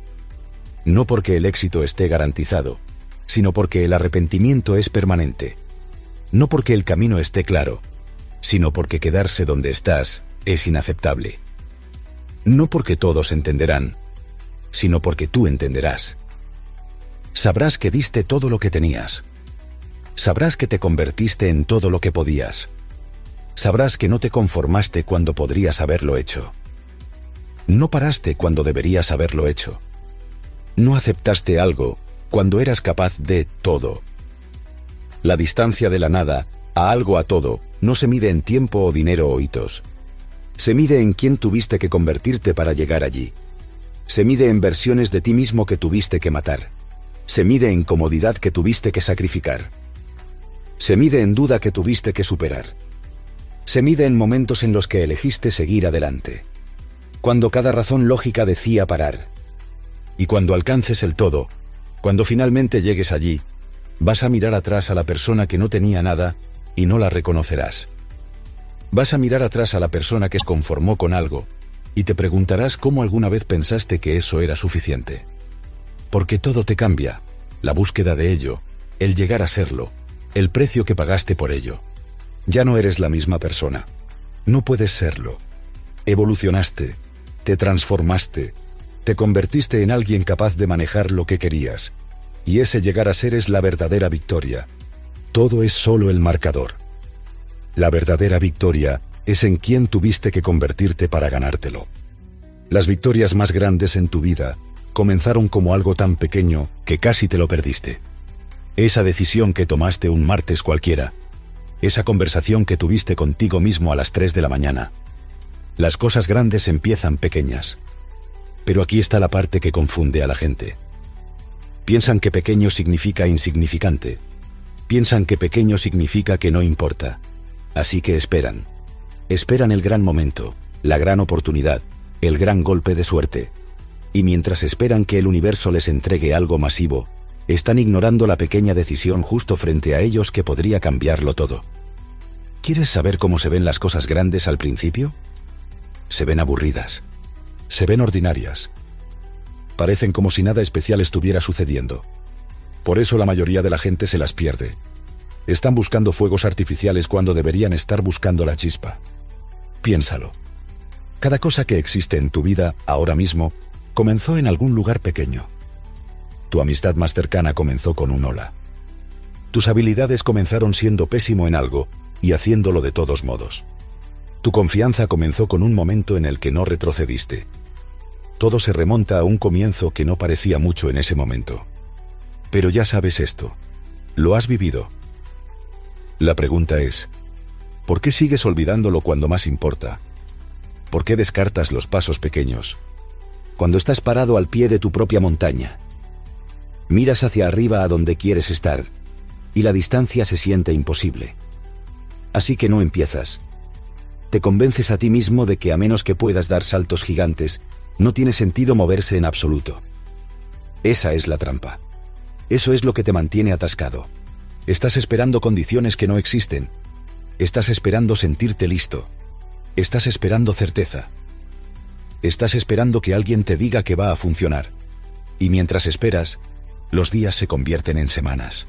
No porque el éxito esté garantizado, sino porque el arrepentimiento es permanente. No porque el camino esté claro, sino porque quedarse donde estás es inaceptable. No porque todos entenderán, sino porque tú entenderás. Sabrás que diste todo lo que tenías. Sabrás que te convertiste en todo lo que podías. Sabrás que no te conformaste cuando podrías haberlo hecho. No paraste cuando deberías haberlo hecho. No aceptaste algo cuando eras capaz de todo. La distancia de la nada a algo a todo no se mide en tiempo o dinero o hitos. Se mide en quién tuviste que convertirte para llegar allí. Se mide en versiones de ti mismo que tuviste que matar. Se mide en comodidad que tuviste que sacrificar. Se mide en duda que tuviste que superar. Se mide en momentos en los que elegiste seguir adelante. Cuando cada razón lógica decía parar. Y cuando alcances el todo, cuando finalmente llegues allí, vas a mirar atrás a la persona que no tenía nada y no la reconocerás. Vas a mirar atrás a la persona que se conformó con algo y te preguntarás cómo alguna vez pensaste que eso era suficiente. Porque todo te cambia, la búsqueda de ello, el llegar a serlo, el precio que pagaste por ello. Ya no eres la misma persona. No puedes serlo. Evolucionaste, te transformaste, te convertiste en alguien capaz de manejar lo que querías. Y ese llegar a ser es la verdadera victoria. Todo es solo el marcador. La verdadera victoria es en quién tuviste que convertirte para ganártelo. Las victorias más grandes en tu vida comenzaron como algo tan pequeño que casi te lo perdiste. Esa decisión que tomaste un martes cualquiera. Esa conversación que tuviste contigo mismo a las tres de la mañana. Las cosas grandes empiezan pequeñas. Pero aquí está la parte que confunde a la gente. Piensan que pequeño significa insignificante. Piensan que pequeño significa que no importa. Así que esperan. Esperan el gran momento, la gran oportunidad, el gran golpe de suerte. Y mientras esperan que el universo les entregue algo masivo, están ignorando la pequeña decisión justo frente a ellos que podría cambiarlo todo. ¿Quieres saber cómo se ven las cosas grandes al principio? Se ven aburridas. Se ven ordinarias. Parecen como si nada especial estuviera sucediendo. Por eso la mayoría de la gente se las pierde. Están buscando fuegos artificiales cuando deberían estar buscando la chispa. Piénsalo. Cada cosa que existe en tu vida ahora mismo comenzó en algún lugar pequeño. Tu amistad más cercana comenzó con un hola. Tus habilidades comenzaron siendo pésimo en algo y haciéndolo de todos modos. Tu confianza comenzó con un momento en el que no retrocediste. Todo se remonta a un comienzo que no parecía mucho en ese momento. Pero ya sabes esto. Lo has vivido. La pregunta es, ¿por qué sigues olvidándolo cuando más importa? ¿Por qué descartas los pasos pequeños? Cuando estás parado al pie de tu propia montaña, miras hacia arriba a donde quieres estar, y la distancia se siente imposible. Así que no empiezas. Te convences a ti mismo de que a menos que puedas dar saltos gigantes, no tiene sentido moverse en absoluto. Esa es la trampa. Eso es lo que te mantiene atascado. Estás esperando condiciones que no existen. Estás esperando sentirte listo. Estás esperando certeza. Estás esperando que alguien te diga que va a funcionar. Y mientras esperas, los días se convierten en semanas.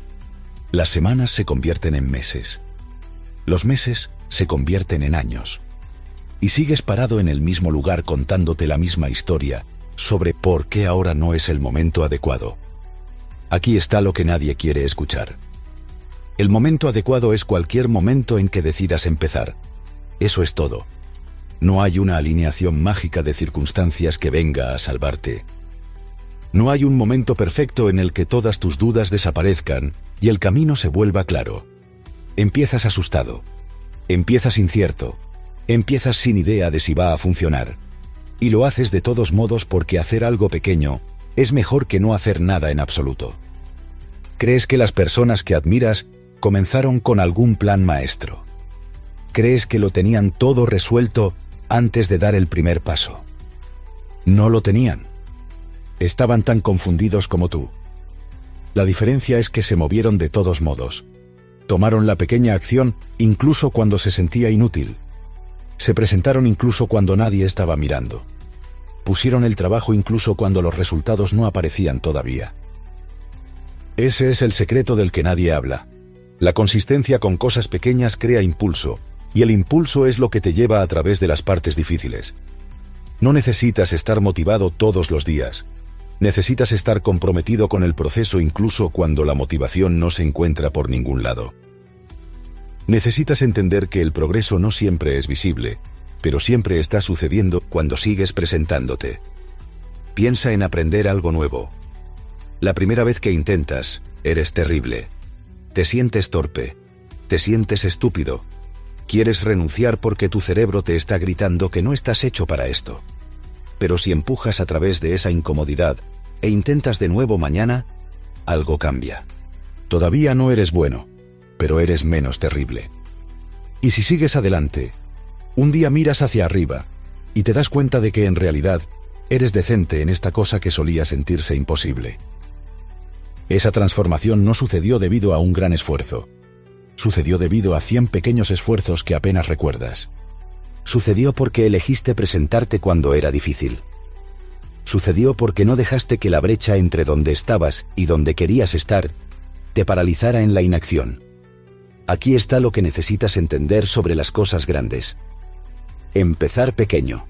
Las semanas se convierten en meses. Los meses se convierten en años. y sigues parado en el mismo lugar contándote la misma historia sobre por qué ahora no es el momento adecuado. Aquí está lo que nadie quiere escuchar. El momento adecuado es cualquier momento en que decidas empezar. Eso es todo. No hay una alineación mágica de circunstancias que venga a salvarte. No hay un momento perfecto en el que todas tus dudas desaparezcan y el camino se vuelva claro. Empiezas asustado. Empiezas incierto. Empiezas sin idea de si va a funcionar. Y lo haces de todos modos porque hacer algo pequeño es mejor que no hacer nada en absoluto. Crees que las personas que admiras comenzaron con algún plan maestro. Crees que lo tenían todo resuelto antes de dar el primer paso. No lo tenían. Estaban tan confundidos como tú. La diferencia es que se movieron de todos modos. Tomaron la pequeña acción incluso cuando se sentía inútil. Se presentaron incluso cuando nadie estaba mirando. Pusieron el trabajo incluso cuando los resultados no aparecían todavía. Ese es el secreto del que nadie habla. La consistencia con cosas pequeñas crea impulso, y el impulso es lo que te lleva a través de las partes difíciles. No necesitas estar motivado todos los días. Necesitas estar comprometido con el proceso incluso cuando la motivación no se encuentra por ningún lado. Necesitas entender que el progreso no siempre es visible, pero siempre está sucediendo cuando sigues presentándote. Piensa en aprender algo nuevo. La primera vez que intentas, eres terrible. Te sientes torpe. Te sientes estúpido. Quieres renunciar porque tu cerebro te está gritando que no estás hecho para esto. Pero si empujas a través de esa incomodidad e intentas de nuevo mañana, algo cambia. Todavía no eres bueno, pero eres menos terrible. Y si sigues adelante, un día miras hacia arriba y te das cuenta de que en realidad eres decente en esta cosa que solía sentirse imposible. Esa transformación no sucedió debido a un gran esfuerzo. Sucedió debido a cien pequeños esfuerzos que apenas recuerdas. Sucedió porque elegiste presentarte cuando era difícil. Sucedió porque no dejaste que la brecha entre donde estabas y donde querías estar te paralizara en la inacción. Aquí está lo que necesitas entender sobre las cosas grandes. Empezar pequeño.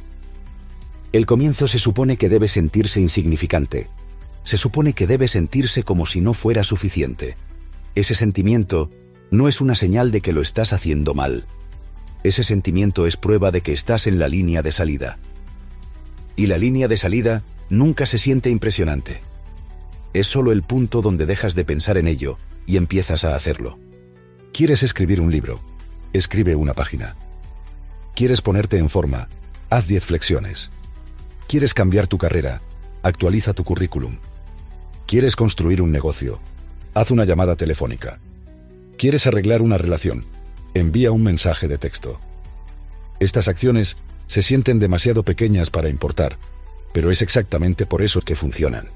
El comienzo se supone que debe sentirse insignificante. Se supone que debe sentirse como si no fuera suficiente. Ese sentimiento no es una señal de que lo estás haciendo mal. Ese sentimiento es prueba de que estás en la línea de salida. Y la línea de salida nunca se siente impresionante. Es solo el punto donde dejas de pensar en ello y empiezas a hacerlo. ¿Quieres escribir un libro? Escribe una página. ¿Quieres ponerte en forma? Haz diez flexiones. ¿Quieres cambiar tu carrera? Actualiza tu currículum. ¿Quieres construir un negocio? Haz una llamada telefónica. ¿Quieres arreglar una relación? Envía un mensaje de texto. Estas acciones se sienten demasiado pequeñas para importar, pero es exactamente por eso que funcionan.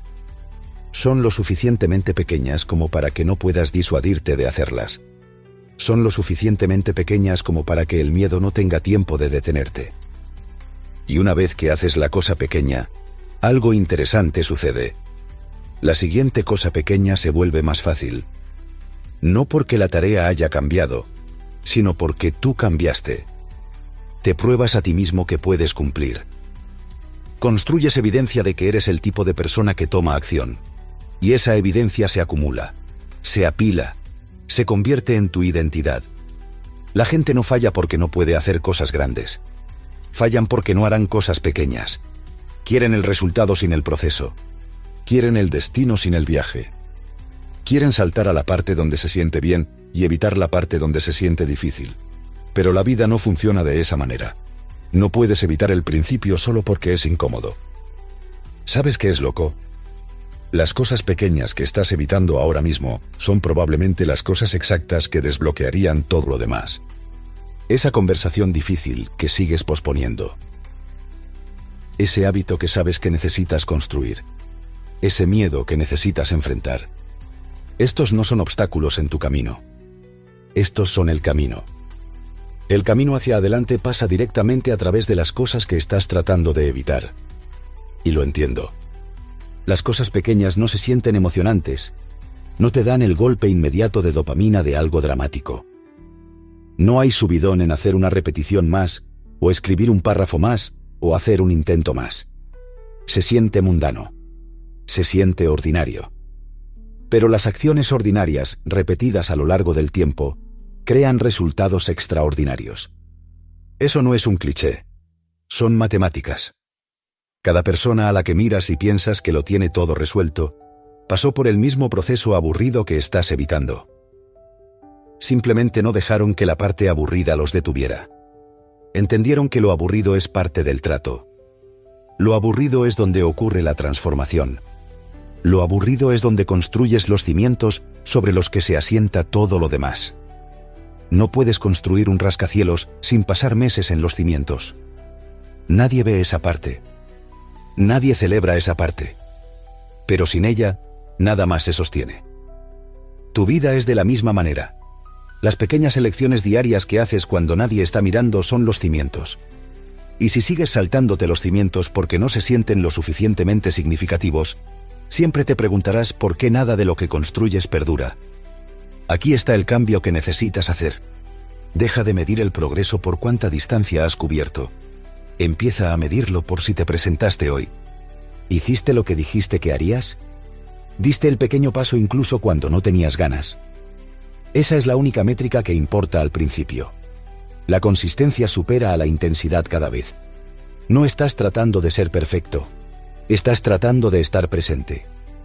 Son lo suficientemente pequeñas como para que no puedas disuadirte de hacerlas. Son lo suficientemente pequeñas como para que el miedo no tenga tiempo de detenerte. Y una vez que haces la cosa pequeña, algo interesante sucede. La siguiente cosa pequeña se vuelve más fácil. No porque la tarea haya cambiado, sino porque tú cambiaste. Te pruebas a ti mismo que puedes cumplir. Construyes evidencia de que eres el tipo de persona que toma acción. Y esa evidencia se acumula, se apila, se convierte en tu identidad. La gente no falla porque no puede hacer cosas grandes. Fallan porque no harán cosas pequeñas. Quieren el resultado sin el proceso. Quieren el destino sin el viaje. Quieren saltar a la parte donde se siente bien y evitar la parte donde se siente difícil. Pero la vida no funciona de esa manera. No puedes evitar el principio solo porque es incómodo. ¿Sabes qué es loco? Las cosas pequeñas que estás evitando ahora mismo son probablemente las cosas exactas que desbloquearían todo lo demás. Esa conversación difícil que sigues posponiendo. Ese hábito que sabes que necesitas construir. Ese miedo que necesitas enfrentar. Estos no son obstáculos en tu camino. Estos son el camino. El camino hacia adelante pasa directamente a través de las cosas que estás tratando de evitar. Y lo entiendo. Las cosas pequeñas no se sienten emocionantes. No te dan el golpe inmediato de dopamina de algo dramático. No hay subidón en hacer una repetición más o escribir un párrafo más, o hacer un intento más. Se siente mundano. Se siente ordinario. Pero las acciones ordinarias, repetidas a lo largo del tiempo, crean resultados extraordinarios. Eso no es un cliché. Son matemáticas. Cada persona a la que miras y piensas que lo tiene todo resuelto, pasó por el mismo proceso aburrido que estás evitando. Simplemente no dejaron que la parte aburrida los detuviera. Entendieron que lo aburrido es parte del trato. Lo aburrido es donde ocurre la transformación. Lo aburrido es donde construyes los cimientos sobre los que se asienta todo lo demás. No puedes construir un rascacielos sin pasar meses en los cimientos. Nadie ve esa parte. Nadie celebra esa parte. Pero sin ella, nada más se sostiene. Tu vida es de la misma manera. Las pequeñas elecciones diarias que haces cuando nadie está mirando son los cimientos. Y si sigues saltándote los cimientos porque no se sienten lo suficientemente significativos, siempre te preguntarás por qué nada de lo que construyes perdura. Aquí está el cambio que necesitas hacer. Deja de medir el progreso por cuánta distancia has cubierto. Empieza a medirlo por si te presentaste hoy. ¿Hiciste lo que dijiste que harías? ¿Diste el pequeño paso incluso cuando no tenías ganas? Esa es la única métrica que importa al principio. La consistencia supera a la intensidad cada vez. No estás tratando de ser perfecto. Estás tratando de estar presente.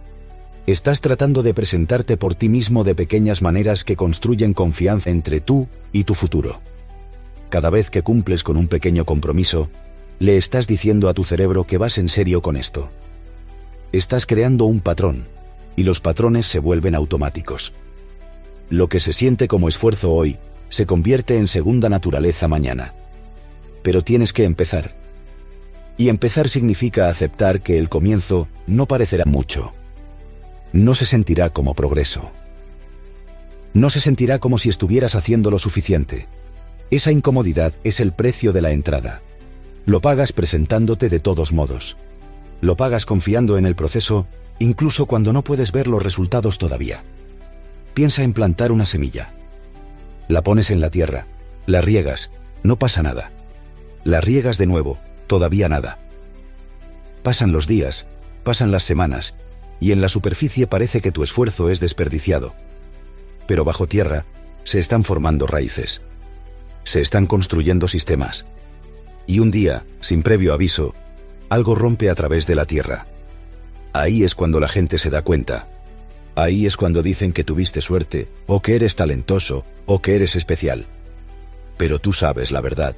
Estás tratando de presentarte por ti mismo de pequeñas maneras que construyen confianza entre tú y tu futuro. Cada vez que cumples con un pequeño compromiso, le estás diciendo a tu cerebro que vas en serio con esto. Estás creando un patrón, y los patrones se vuelven automáticos. Lo que se siente como esfuerzo hoy, se convierte en segunda naturaleza mañana. Pero tienes que empezar. Y empezar significa aceptar que el comienzo no parecerá mucho. No se sentirá como progreso. No se sentirá como si estuvieras haciendo lo suficiente. Esa incomodidad es el precio de la entrada. Lo pagas presentándote de todos modos. Lo pagas confiando en el proceso, incluso cuando no puedes ver los resultados todavía. Piensa en plantar una semilla. La pones en la tierra, la riegas, no pasa nada. La riegas de nuevo, todavía nada. Pasan los días, pasan las semanas, y en la superficie parece que tu esfuerzo es desperdiciado. Pero bajo tierra, se están formando raíces. Se están construyendo sistemas. Y un día, sin previo aviso, algo rompe a través de la tierra. Ahí es cuando la gente se da cuenta. Ahí es cuando dicen que tuviste suerte, o que eres talentoso, o que eres especial. Pero tú sabes la verdad.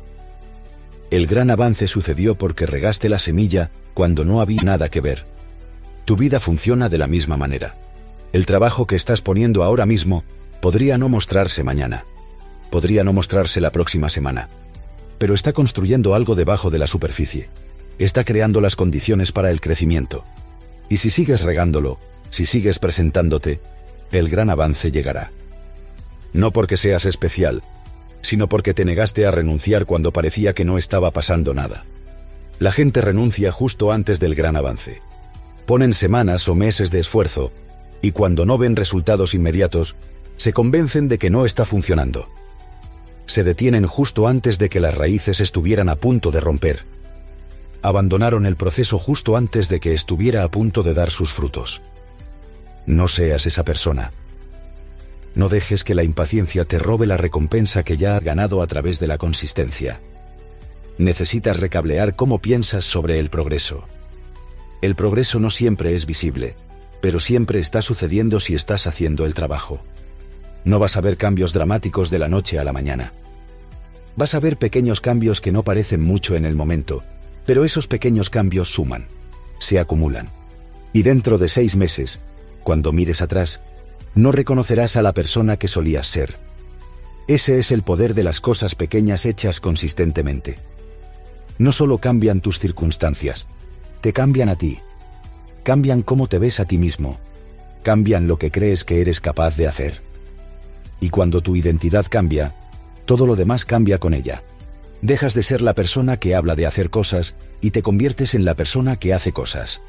El gran avance sucedió porque regaste la semilla cuando no había nada que ver. Tu vida funciona de la misma manera. El trabajo que estás poniendo ahora mismo podría no mostrarse mañana. Podría no mostrarse la próxima semana. Pero está construyendo algo debajo de la superficie. Está creando las condiciones para el crecimiento. Y si sigues regándolo, si sigues presentándote, el gran avance llegará. No porque seas especial, sino porque te negaste a renunciar cuando parecía que no estaba pasando nada. La gente renuncia justo antes del gran avance. Ponen semanas o meses de esfuerzo, y cuando no ven resultados inmediatos, se convencen de que no está funcionando. Se detienen justo antes de que las raíces estuvieran a punto de romper. Abandonaron el proceso justo antes de que estuviera a punto de dar sus frutos. No seas esa persona. No dejes que la impaciencia te robe la recompensa que ya has ganado a través de la consistencia. Necesitas recablear cómo piensas sobre el progreso. El progreso no siempre es visible, pero siempre está sucediendo si estás haciendo el trabajo. No vas a ver cambios dramáticos de la noche a la mañana. Vas a ver pequeños cambios que no parecen mucho en el momento, pero esos pequeños cambios suman, se acumulan. Y dentro de seis meses, cuando mires atrás, no reconocerás a la persona que solías ser. Ese es el poder de las cosas pequeñas hechas consistentemente. No solo cambian tus circunstancias, te cambian a ti. Cambian cómo te ves a ti mismo. Cambian lo que crees que eres capaz de hacer. Y cuando tu identidad cambia, todo lo demás cambia con ella. Dejas de ser la persona que habla de hacer cosas y te conviertes en la persona que hace cosas.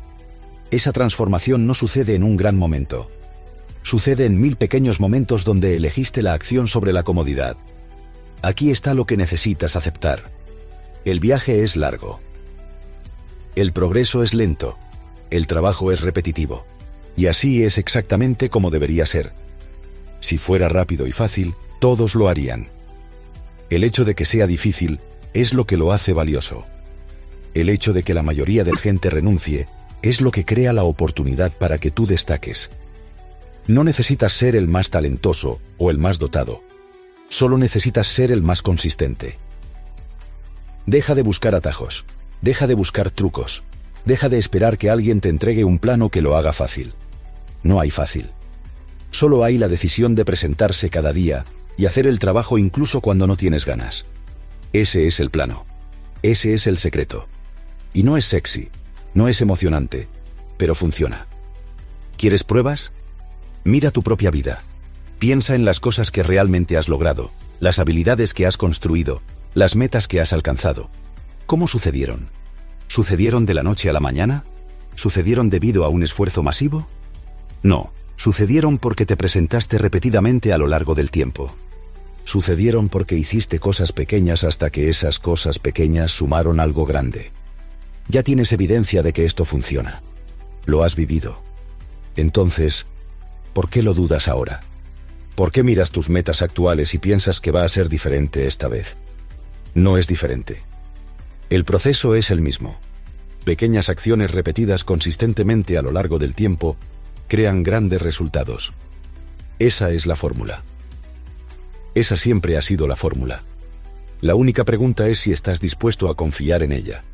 Esa transformación no sucede en un gran momento. Sucede en mil pequeños momentos donde elegiste la acción sobre la comodidad. Aquí está lo que necesitas aceptar. El viaje es largo. El progreso es lento. El trabajo es repetitivo. Y así es exactamente como debería ser. Si fuera rápido y fácil, todos lo harían. El hecho de que sea difícil es lo que lo hace valioso. El hecho de que la mayoría de la gente renuncie es lo que crea la oportunidad para que tú destaques. No necesitas ser el más talentoso o el más dotado. Solo necesitas ser el más consistente. Deja de buscar atajos. Deja de buscar trucos. Deja de esperar que alguien te entregue un plano que lo haga fácil. No hay fácil. Solo hay la decisión de presentarse cada día y hacer el trabajo incluso cuando no tienes ganas. Ese es el plano. Ese es el secreto. Y no es sexy, no es emocionante, pero funciona. ¿Quieres pruebas? Mira tu propia vida. Piensa en las cosas que realmente has logrado, las habilidades que has construido, las metas que has alcanzado. ¿Cómo sucedieron? ¿Sucedieron de la noche a la mañana? ¿Sucedieron debido a un esfuerzo masivo? No, sucedieron porque te presentaste repetidamente a lo largo del tiempo. Sucedieron porque hiciste cosas pequeñas hasta que esas cosas pequeñas sumaron algo grande. Ya tienes evidencia de que esto funciona. Lo has vivido. Entonces, ¿por qué lo dudas ahora? ¿Por qué miras tus metas actuales y piensas que va a ser diferente esta vez? No es diferente. El proceso es el mismo. Pequeñas acciones repetidas consistentemente a lo largo del tiempo crean grandes resultados. Esa es la fórmula. Esa siempre ha sido la fórmula. La única pregunta es si estás dispuesto a confiar en ella.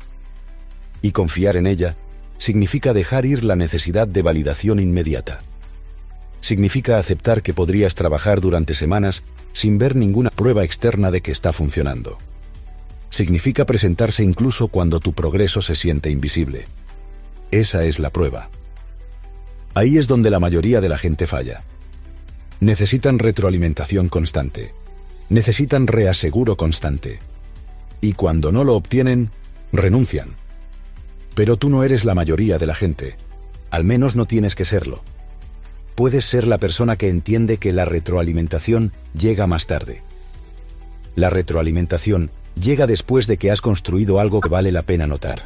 Y confiar en ella significa dejar ir la necesidad de validación inmediata. Significa aceptar que podrías trabajar durante semanas sin ver ninguna prueba externa de que está funcionando. Significa presentarse incluso cuando tu progreso se siente invisible. Esa es la prueba. Ahí es donde la mayoría de la gente falla. Necesitan retroalimentación constante. Necesitan reaseguro constante. Y cuando no lo obtienen, renuncian. Pero tú no eres la mayoría de la gente. Al menos no tienes que serlo. Puedes ser la persona que entiende que la retroalimentación llega más tarde. La retroalimentación llega después de que has construido algo que vale la pena notar.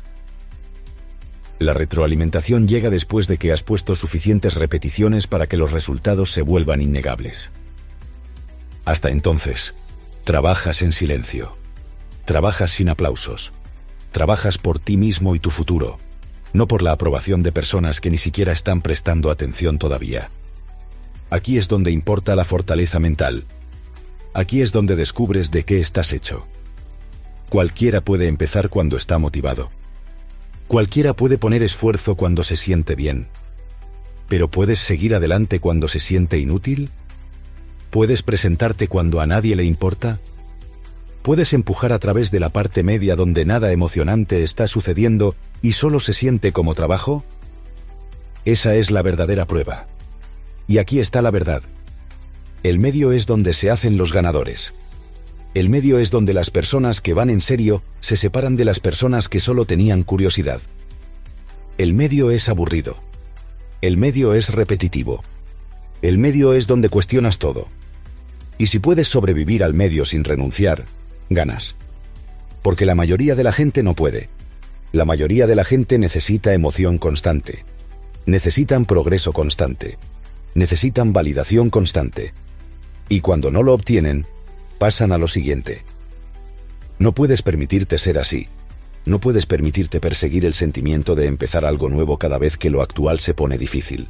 La retroalimentación llega después de que has puesto suficientes repeticiones para que los resultados se vuelvan innegables. Hasta entonces, trabajas en silencio. Trabajas sin aplausos. Trabajas por ti mismo y tu futuro, no por la aprobación de personas que ni siquiera están prestando atención todavía. Aquí es donde importa la fortaleza mental. Aquí es donde descubres de qué estás hecho. Cualquiera puede empezar cuando está motivado. Cualquiera puede poner esfuerzo cuando se siente bien. ¿Pero puedes seguir adelante cuando se siente inútil? ¿Puedes presentarte cuando a nadie le importa? ¿Puedes empujar a través de la parte media donde nada emocionante está sucediendo y solo se siente como trabajo? Esa es la verdadera prueba. Y aquí está la verdad. El medio es donde se hacen los ganadores. El medio es donde las personas que van en serio se separan de las personas que solo tenían curiosidad. El medio es aburrido. El medio es repetitivo. El medio es donde cuestionas todo. Y si puedes sobrevivir al medio sin renunciar, ganas. Porque la mayoría de la gente no puede. La mayoría de la gente necesita emoción constante. Necesitan progreso constante. Necesitan validación constante. Y cuando no lo obtienen, pasan a lo siguiente. No puedes permitirte ser así. No puedes permitirte perseguir el sentimiento de empezar algo nuevo cada vez que lo actual se pone difícil.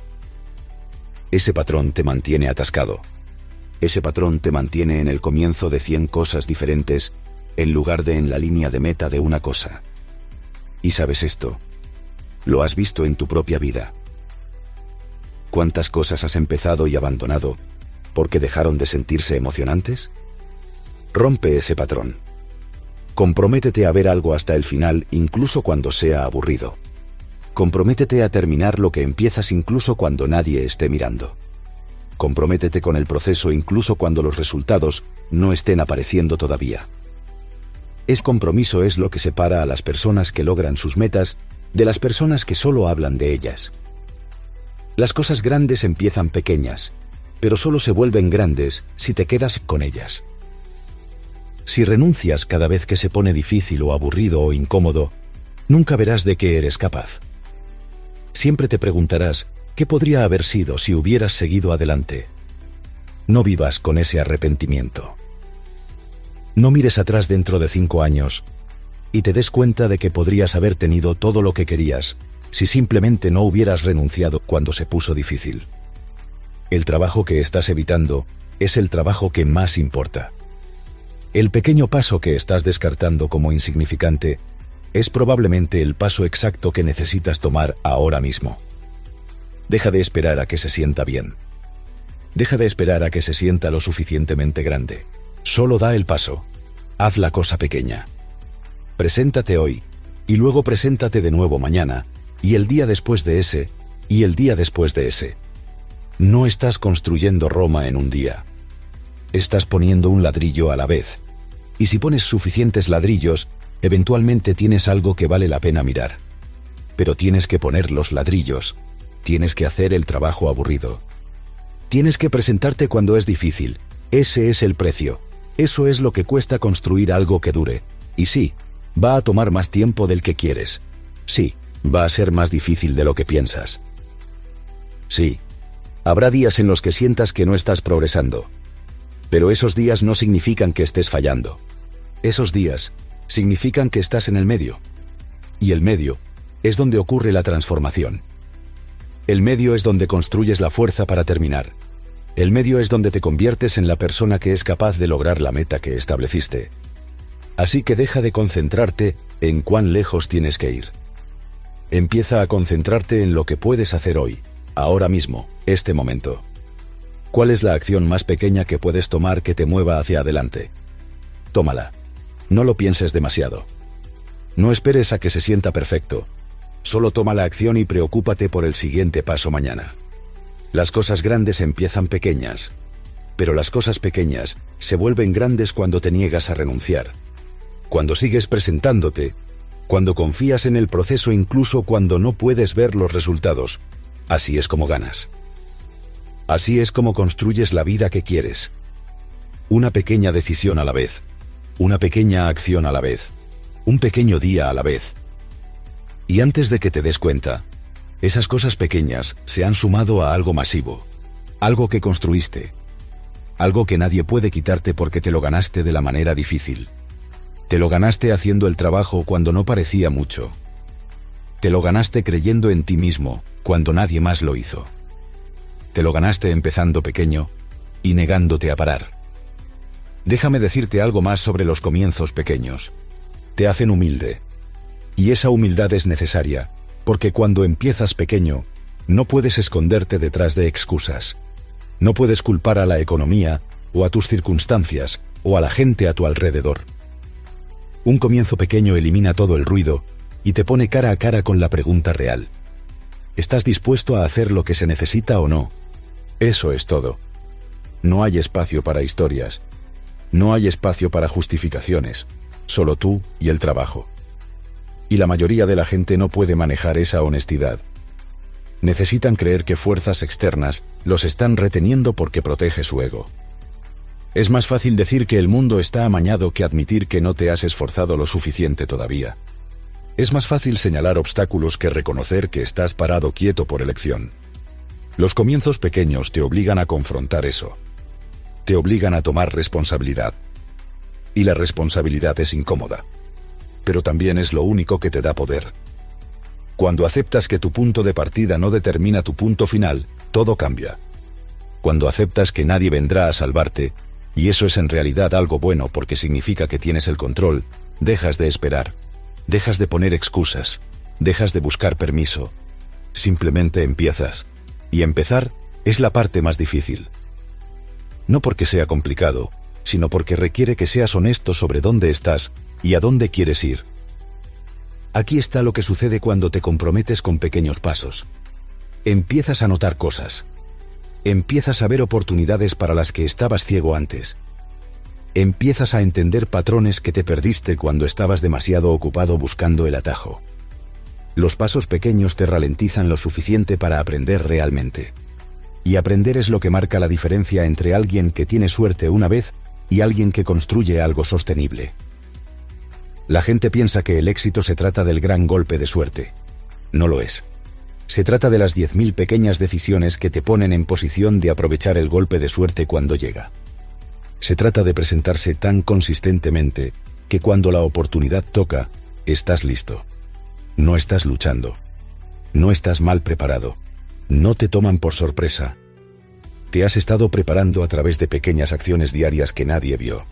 Ese patrón te mantiene atascado. Ese patrón te mantiene en el comienzo de cien cosas diferentes en lugar de en la línea de meta de una cosa. ¿Y sabes esto? Lo has visto en tu propia vida. ¿Cuántas cosas has empezado y abandonado porque dejaron de sentirse emocionantes? Rompe ese patrón. Comprométete a ver algo hasta el final, incluso cuando sea aburrido. Comprométete a terminar lo que empiezas incluso cuando nadie esté mirando. Comprométete con el proceso incluso cuando los resultados no estén apareciendo todavía. Ese compromiso es lo que separa a las personas que logran sus metas de las personas que solo hablan de ellas. Las cosas grandes empiezan pequeñas, pero solo se vuelven grandes si te quedas con ellas. Si renuncias cada vez que se pone difícil o aburrido o incómodo, nunca verás de qué eres capaz. Siempre te preguntarás qué podría haber sido si hubieras seguido adelante. No vivas con ese arrepentimiento. No mires atrás dentro de cinco años y te des cuenta de que podrías haber tenido todo lo que querías si simplemente no hubieras renunciado cuando se puso difícil. El trabajo que estás evitando es el trabajo que más importa. El pequeño paso que estás descartando como insignificante es probablemente el paso exacto que necesitas tomar ahora mismo. Deja de esperar a que se sienta bien. Deja de esperar a que se sienta lo suficientemente grande. Solo da el paso. Haz la cosa pequeña. Preséntate hoy, y luego preséntate de nuevo mañana, y el día después de ese, y el día después de ese. No estás construyendo Roma en un día. Estás poniendo un ladrillo a la vez. Y si pones suficientes ladrillos, eventualmente tienes algo que vale la pena mirar. Pero tienes que poner los ladrillos. Tienes que hacer el trabajo aburrido. Tienes que presentarte cuando es difícil. Ese es el precio. Eso es lo que cuesta construir algo que dure. Y sí, va a tomar más tiempo del que quieres. Sí, va a ser más difícil de lo que piensas. Sí, habrá días en los que sientas que no estás progresando. Pero esos días no significan que estés fallando. Esos días significan que estás en el medio. Y el medio es donde ocurre la transformación. El medio es donde construyes la fuerza para terminar. El medio es donde te conviertes en la persona que es capaz de lograr la meta que estableciste. Así que deja de concentrarte en cuán lejos tienes que ir. Empieza a concentrarte en lo que puedes hacer hoy, ahora mismo, este momento. ¿Cuál es la acción más pequeña que puedes tomar que te mueva hacia adelante? Tómala. No lo pienses demasiado. No esperes a que se sienta perfecto. Solo toma la acción y preocúpate por el siguiente paso mañana. Las cosas grandes empiezan pequeñas, pero las cosas pequeñas se vuelven grandes cuando te niegas a renunciar. Cuando sigues presentándote, cuando confías en el proceso incluso cuando no puedes ver los resultados. Así es como ganas. Así es como construyes la vida que quieres. Una pequeña decisión a la vez. Una pequeña acción a la vez. Un pequeño día a la vez. Y antes de que te des cuenta, esas cosas pequeñas se han sumado a algo masivo. Algo que construiste. Algo que nadie puede quitarte porque te lo ganaste de la manera difícil. Te lo ganaste haciendo el trabajo cuando no parecía mucho. Te lo ganaste creyendo en ti mismo cuando nadie más lo hizo. Te lo ganaste empezando pequeño y negándote a parar. Déjame decirte algo más sobre los comienzos pequeños. Te hacen humilde. Y esa humildad es necesaria, porque cuando empiezas pequeño, no puedes esconderte detrás de excusas. No puedes culpar a la economía, o a tus circunstancias, o a la gente a tu alrededor. Un comienzo pequeño elimina todo el ruido y te pone cara a cara con la pregunta real. ¿Estás dispuesto a hacer lo que se necesita o no? Eso es todo. No hay espacio para historias. No hay espacio para justificaciones. Solo tú y el trabajo. Y la mayoría de la gente no puede manejar esa honestidad. Necesitan creer que fuerzas externas los están reteniendo porque protege su ego. Es más fácil decir que el mundo está amañado que admitir que no te has esforzado lo suficiente todavía. Es más fácil señalar obstáculos que reconocer que estás parado quieto por elección. Los comienzos pequeños te obligan a confrontar eso. Te obligan a tomar responsabilidad. Y la responsabilidad es incómoda. Pero también es lo único que te da poder. Cuando aceptas que tu punto de partida no determina tu punto final, todo cambia. Cuando aceptas que nadie vendrá a salvarte, y eso es en realidad algo bueno porque significa que tienes el control, dejas de esperar, dejas de poner excusas, dejas de buscar permiso. Simplemente empiezas. Y empezar es la parte más difícil. No porque sea complicado, sino porque requiere que seas honesto sobre dónde estás y a dónde quieres ir. Aquí está lo que sucede cuando te comprometes con pequeños pasos. Empiezas a notar cosas. Empiezas a ver oportunidades para las que estabas ciego antes. Empiezas a entender patrones que te perdiste cuando estabas demasiado ocupado buscando el atajo. Los pasos pequeños te ralentizan lo suficiente para aprender realmente. Y aprender es lo que marca la diferencia entre alguien que tiene suerte una vez y alguien que construye algo sostenible. La gente piensa que el éxito se trata del gran golpe de suerte. No lo es. Se trata de las diez mil pequeñas decisiones que te ponen en posición de aprovechar el golpe de suerte cuando llega. Se trata de presentarse tan consistentemente que cuando la oportunidad toca, estás listo. No estás luchando. No estás mal preparado. No te toman por sorpresa. Te has estado preparando a través de pequeñas acciones diarias que nadie vio.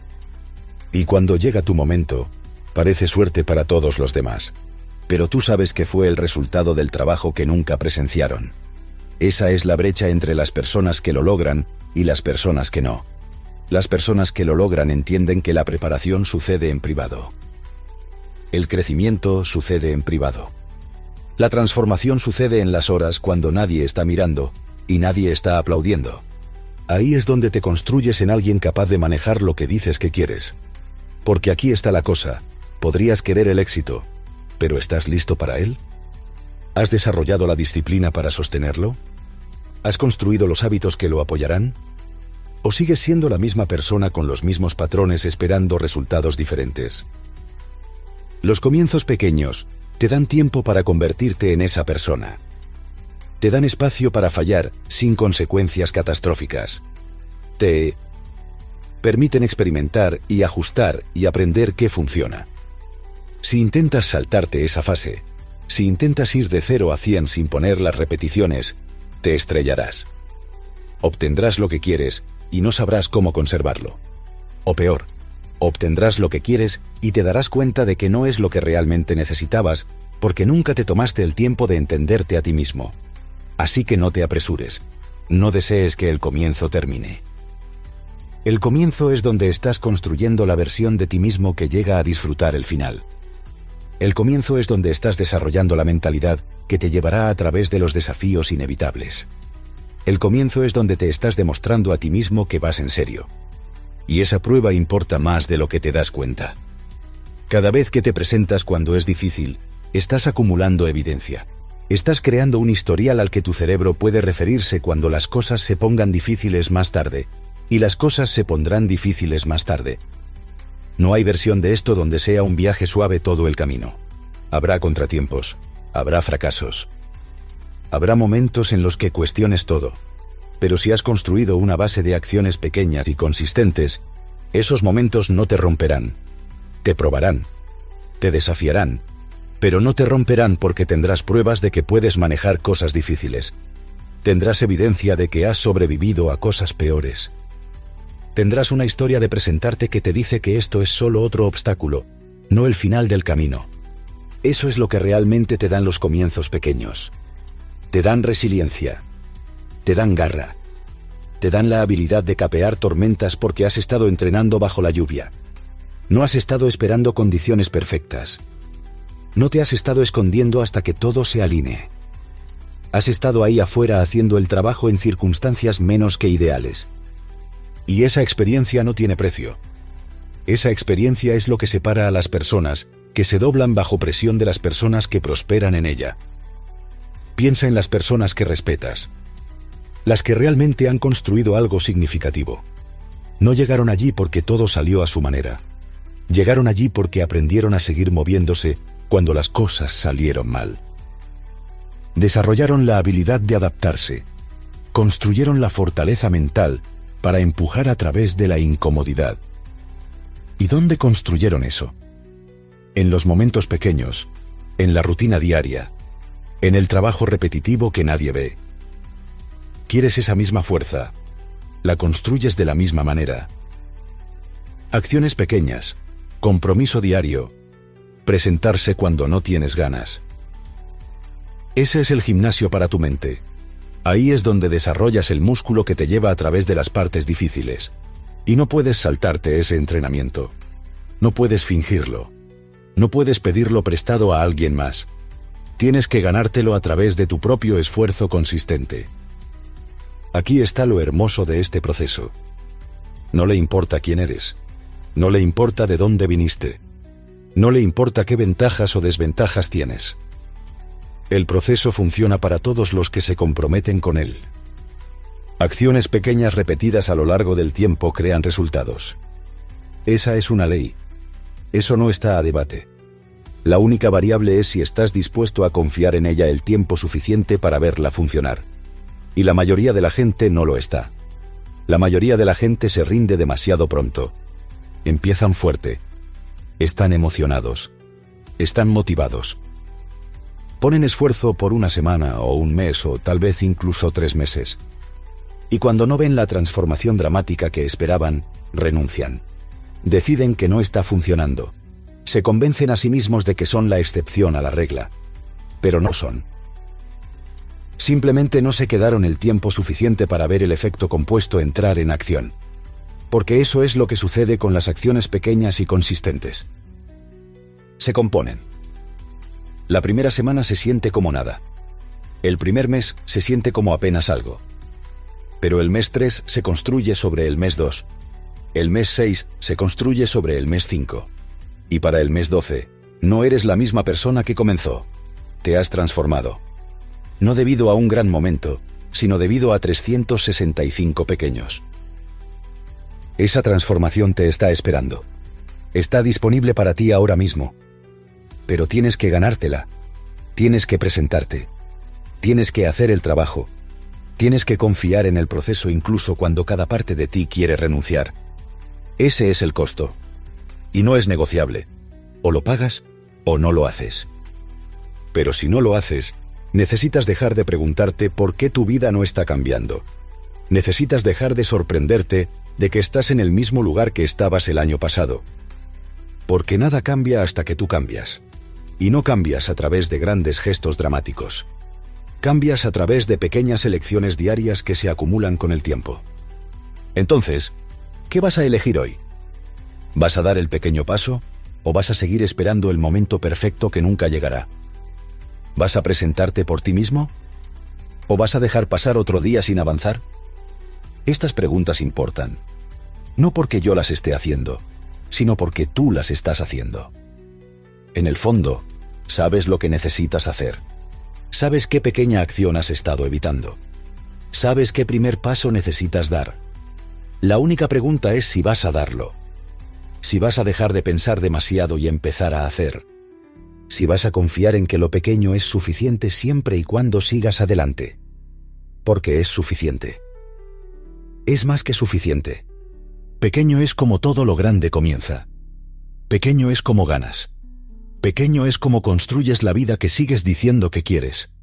Y cuando llega tu momento, parece suerte para todos los demás. Pero tú sabes que fue el resultado del trabajo que nunca presenciaron. Esa es la brecha entre las personas que lo logran y las personas que no. Las personas que lo logran entienden que la preparación sucede en privado. El crecimiento sucede en privado. La transformación sucede en las horas cuando nadie está mirando y nadie está aplaudiendo. Ahí es donde te construyes en alguien capaz de manejar lo que dices que quieres. Porque aquí está la cosa, podrías querer el éxito, ¿pero estás listo para él? ¿Has desarrollado la disciplina para sostenerlo? ¿Has construido los hábitos que lo apoyarán? ¿O sigues siendo la misma persona con los mismos patrones esperando resultados diferentes? Los comienzos pequeños te dan tiempo para convertirte en esa persona. Te dan espacio para fallar sin consecuencias catastróficas. Te permiten experimentar y ajustar y aprender qué funciona. Si intentas saltarte esa fase, si intentas ir de cero a cien sin poner las repeticiones, te estrellarás. Obtendrás lo que quieres y no sabrás cómo conservarlo. O peor, obtendrás lo que quieres y te darás cuenta de que no es lo que realmente necesitabas porque nunca te tomaste el tiempo de entenderte a ti mismo. Así que no te apresures, no desees que el comienzo termine. El comienzo es donde estás construyendo la versión de ti mismo que llega a disfrutar el final. El comienzo es donde estás desarrollando la mentalidad que te llevará a través de los desafíos inevitables. El comienzo es donde te estás demostrando a ti mismo que vas en serio. Y esa prueba importa más de lo que te das cuenta. Cada vez que te presentas cuando es difícil, estás acumulando evidencia. Estás creando un historial al que tu cerebro puede referirse cuando las cosas se pongan difíciles más tarde, y las cosas se pondrán difíciles más tarde. No hay versión de esto donde sea un viaje suave todo el camino. Habrá contratiempos, habrá fracasos. Habrá momentos en los que cuestiones todo. Pero si has construido una base de acciones pequeñas y consistentes, esos momentos no te romperán. Te probarán. Te desafiarán. Pero no te romperán porque tendrás pruebas de que puedes manejar cosas difíciles. Tendrás evidencia de que has sobrevivido a cosas peores. Tendrás una historia de presentarte que te dice que esto es solo otro obstáculo, no el final del camino. Eso es lo que realmente te dan los comienzos pequeños. Te dan resiliencia. Te dan garra. Te dan la habilidad de capear tormentas porque has estado entrenando bajo la lluvia. No has estado esperando condiciones perfectas. No te has estado escondiendo hasta que todo se alinee. Has estado ahí afuera haciendo el trabajo en circunstancias menos que ideales. Y esa experiencia no tiene precio. Esa experiencia es lo que separa a las personas que se doblan bajo presión de las personas que prosperan en ella. Piensa en las personas que respetas. Las que realmente han construido algo significativo. No llegaron allí porque todo salió a su manera. Llegaron allí porque aprendieron a seguir moviéndose cuando las cosas salieron mal. Desarrollaron la habilidad de adaptarse. Construyeron la fortaleza mental para empujar a través de la incomodidad. ¿Y dónde construyeron eso? En los momentos pequeños, en la rutina diaria, en el trabajo repetitivo que nadie ve. ¿Quieres esa misma fuerza? La construyes de la misma manera. Acciones pequeñas, compromiso diario, presentarse cuando no tienes ganas. Ese es el gimnasio para tu mente. Ahí es donde desarrollas el músculo que te lleva a través de las partes difíciles. Y no puedes saltarte ese entrenamiento. No puedes fingirlo. No puedes pedirlo prestado a alguien más. Tienes que ganártelo a través de tu propio esfuerzo consistente. Aquí está lo hermoso de este proceso. No le importa quién eres. No le importa de dónde viniste. No le importa qué ventajas o desventajas tienes. El proceso funciona para todos los que se comprometen con él. Acciones pequeñas repetidas a lo largo del tiempo crean resultados. Esa es una ley. Eso no está a debate. La única variable es si estás dispuesto a confiar en ella el tiempo suficiente para verla funcionar. Y la mayoría de la gente no lo está. La mayoría de la gente se rinde demasiado pronto. Empiezan fuerte. Están emocionados. Están motivados. Ponen esfuerzo por una semana o un mes o tal vez incluso tres meses. Y cuando no ven la transformación dramática que esperaban, renuncian. Deciden que no está funcionando. Se convencen a sí mismos de que son la excepción a la regla. Pero no son. Simplemente no se quedaron el tiempo suficiente para ver el efecto compuesto entrar en acción. Porque eso es lo que sucede con las acciones pequeñas y consistentes. Se componen. La primera semana se siente como nada. El primer mes se siente como apenas algo. Pero el mes tres se construye sobre el mes dos. El mes seis se construye sobre el mes cinco. Y para el mes doce, no eres la misma persona que comenzó. Te has transformado. No debido a un gran momento, sino debido a trescientos sesenta y cinco pequeños. Esa transformación te está esperando. Está disponible para ti ahora mismo. Pero tienes que ganártela. Tienes que presentarte. Tienes que hacer el trabajo. Tienes que confiar en el proceso incluso cuando cada parte de ti quiere renunciar. Ese es el costo. Y no es negociable. O lo pagas o no lo haces. Pero si no lo haces, necesitas dejar de preguntarte por qué tu vida no está cambiando. Necesitas dejar de sorprenderte de que estás en el mismo lugar que estabas el año pasado. Porque nada cambia hasta que tú cambias. Y no cambias a través de grandes gestos dramáticos. Cambias a través de pequeñas elecciones diarias que se acumulan con el tiempo. Entonces, ¿qué vas a elegir hoy? ¿Vas a dar el pequeño paso o vas a seguir esperando el momento perfecto que nunca llegará? ¿Vas a presentarte por ti mismo? ¿O vas a dejar pasar otro día sin avanzar? Estas preguntas importan. No porque yo las esté haciendo, sino porque tú las estás haciendo. En el fondo, sabes lo que necesitas hacer. Sabes qué pequeña acción has estado evitando. Sabes qué primer paso necesitas dar. La única pregunta es si vas a darlo. Si vas a dejar de pensar demasiado y empezar a hacer. Si vas a confiar en que lo pequeño es suficiente siempre y cuando sigas adelante. Porque es suficiente. Es más que suficiente. Pequeño es como todo lo grande comienza. Pequeño es como ganas. Pequeño es como construyes la vida que sigues diciendo que quieres.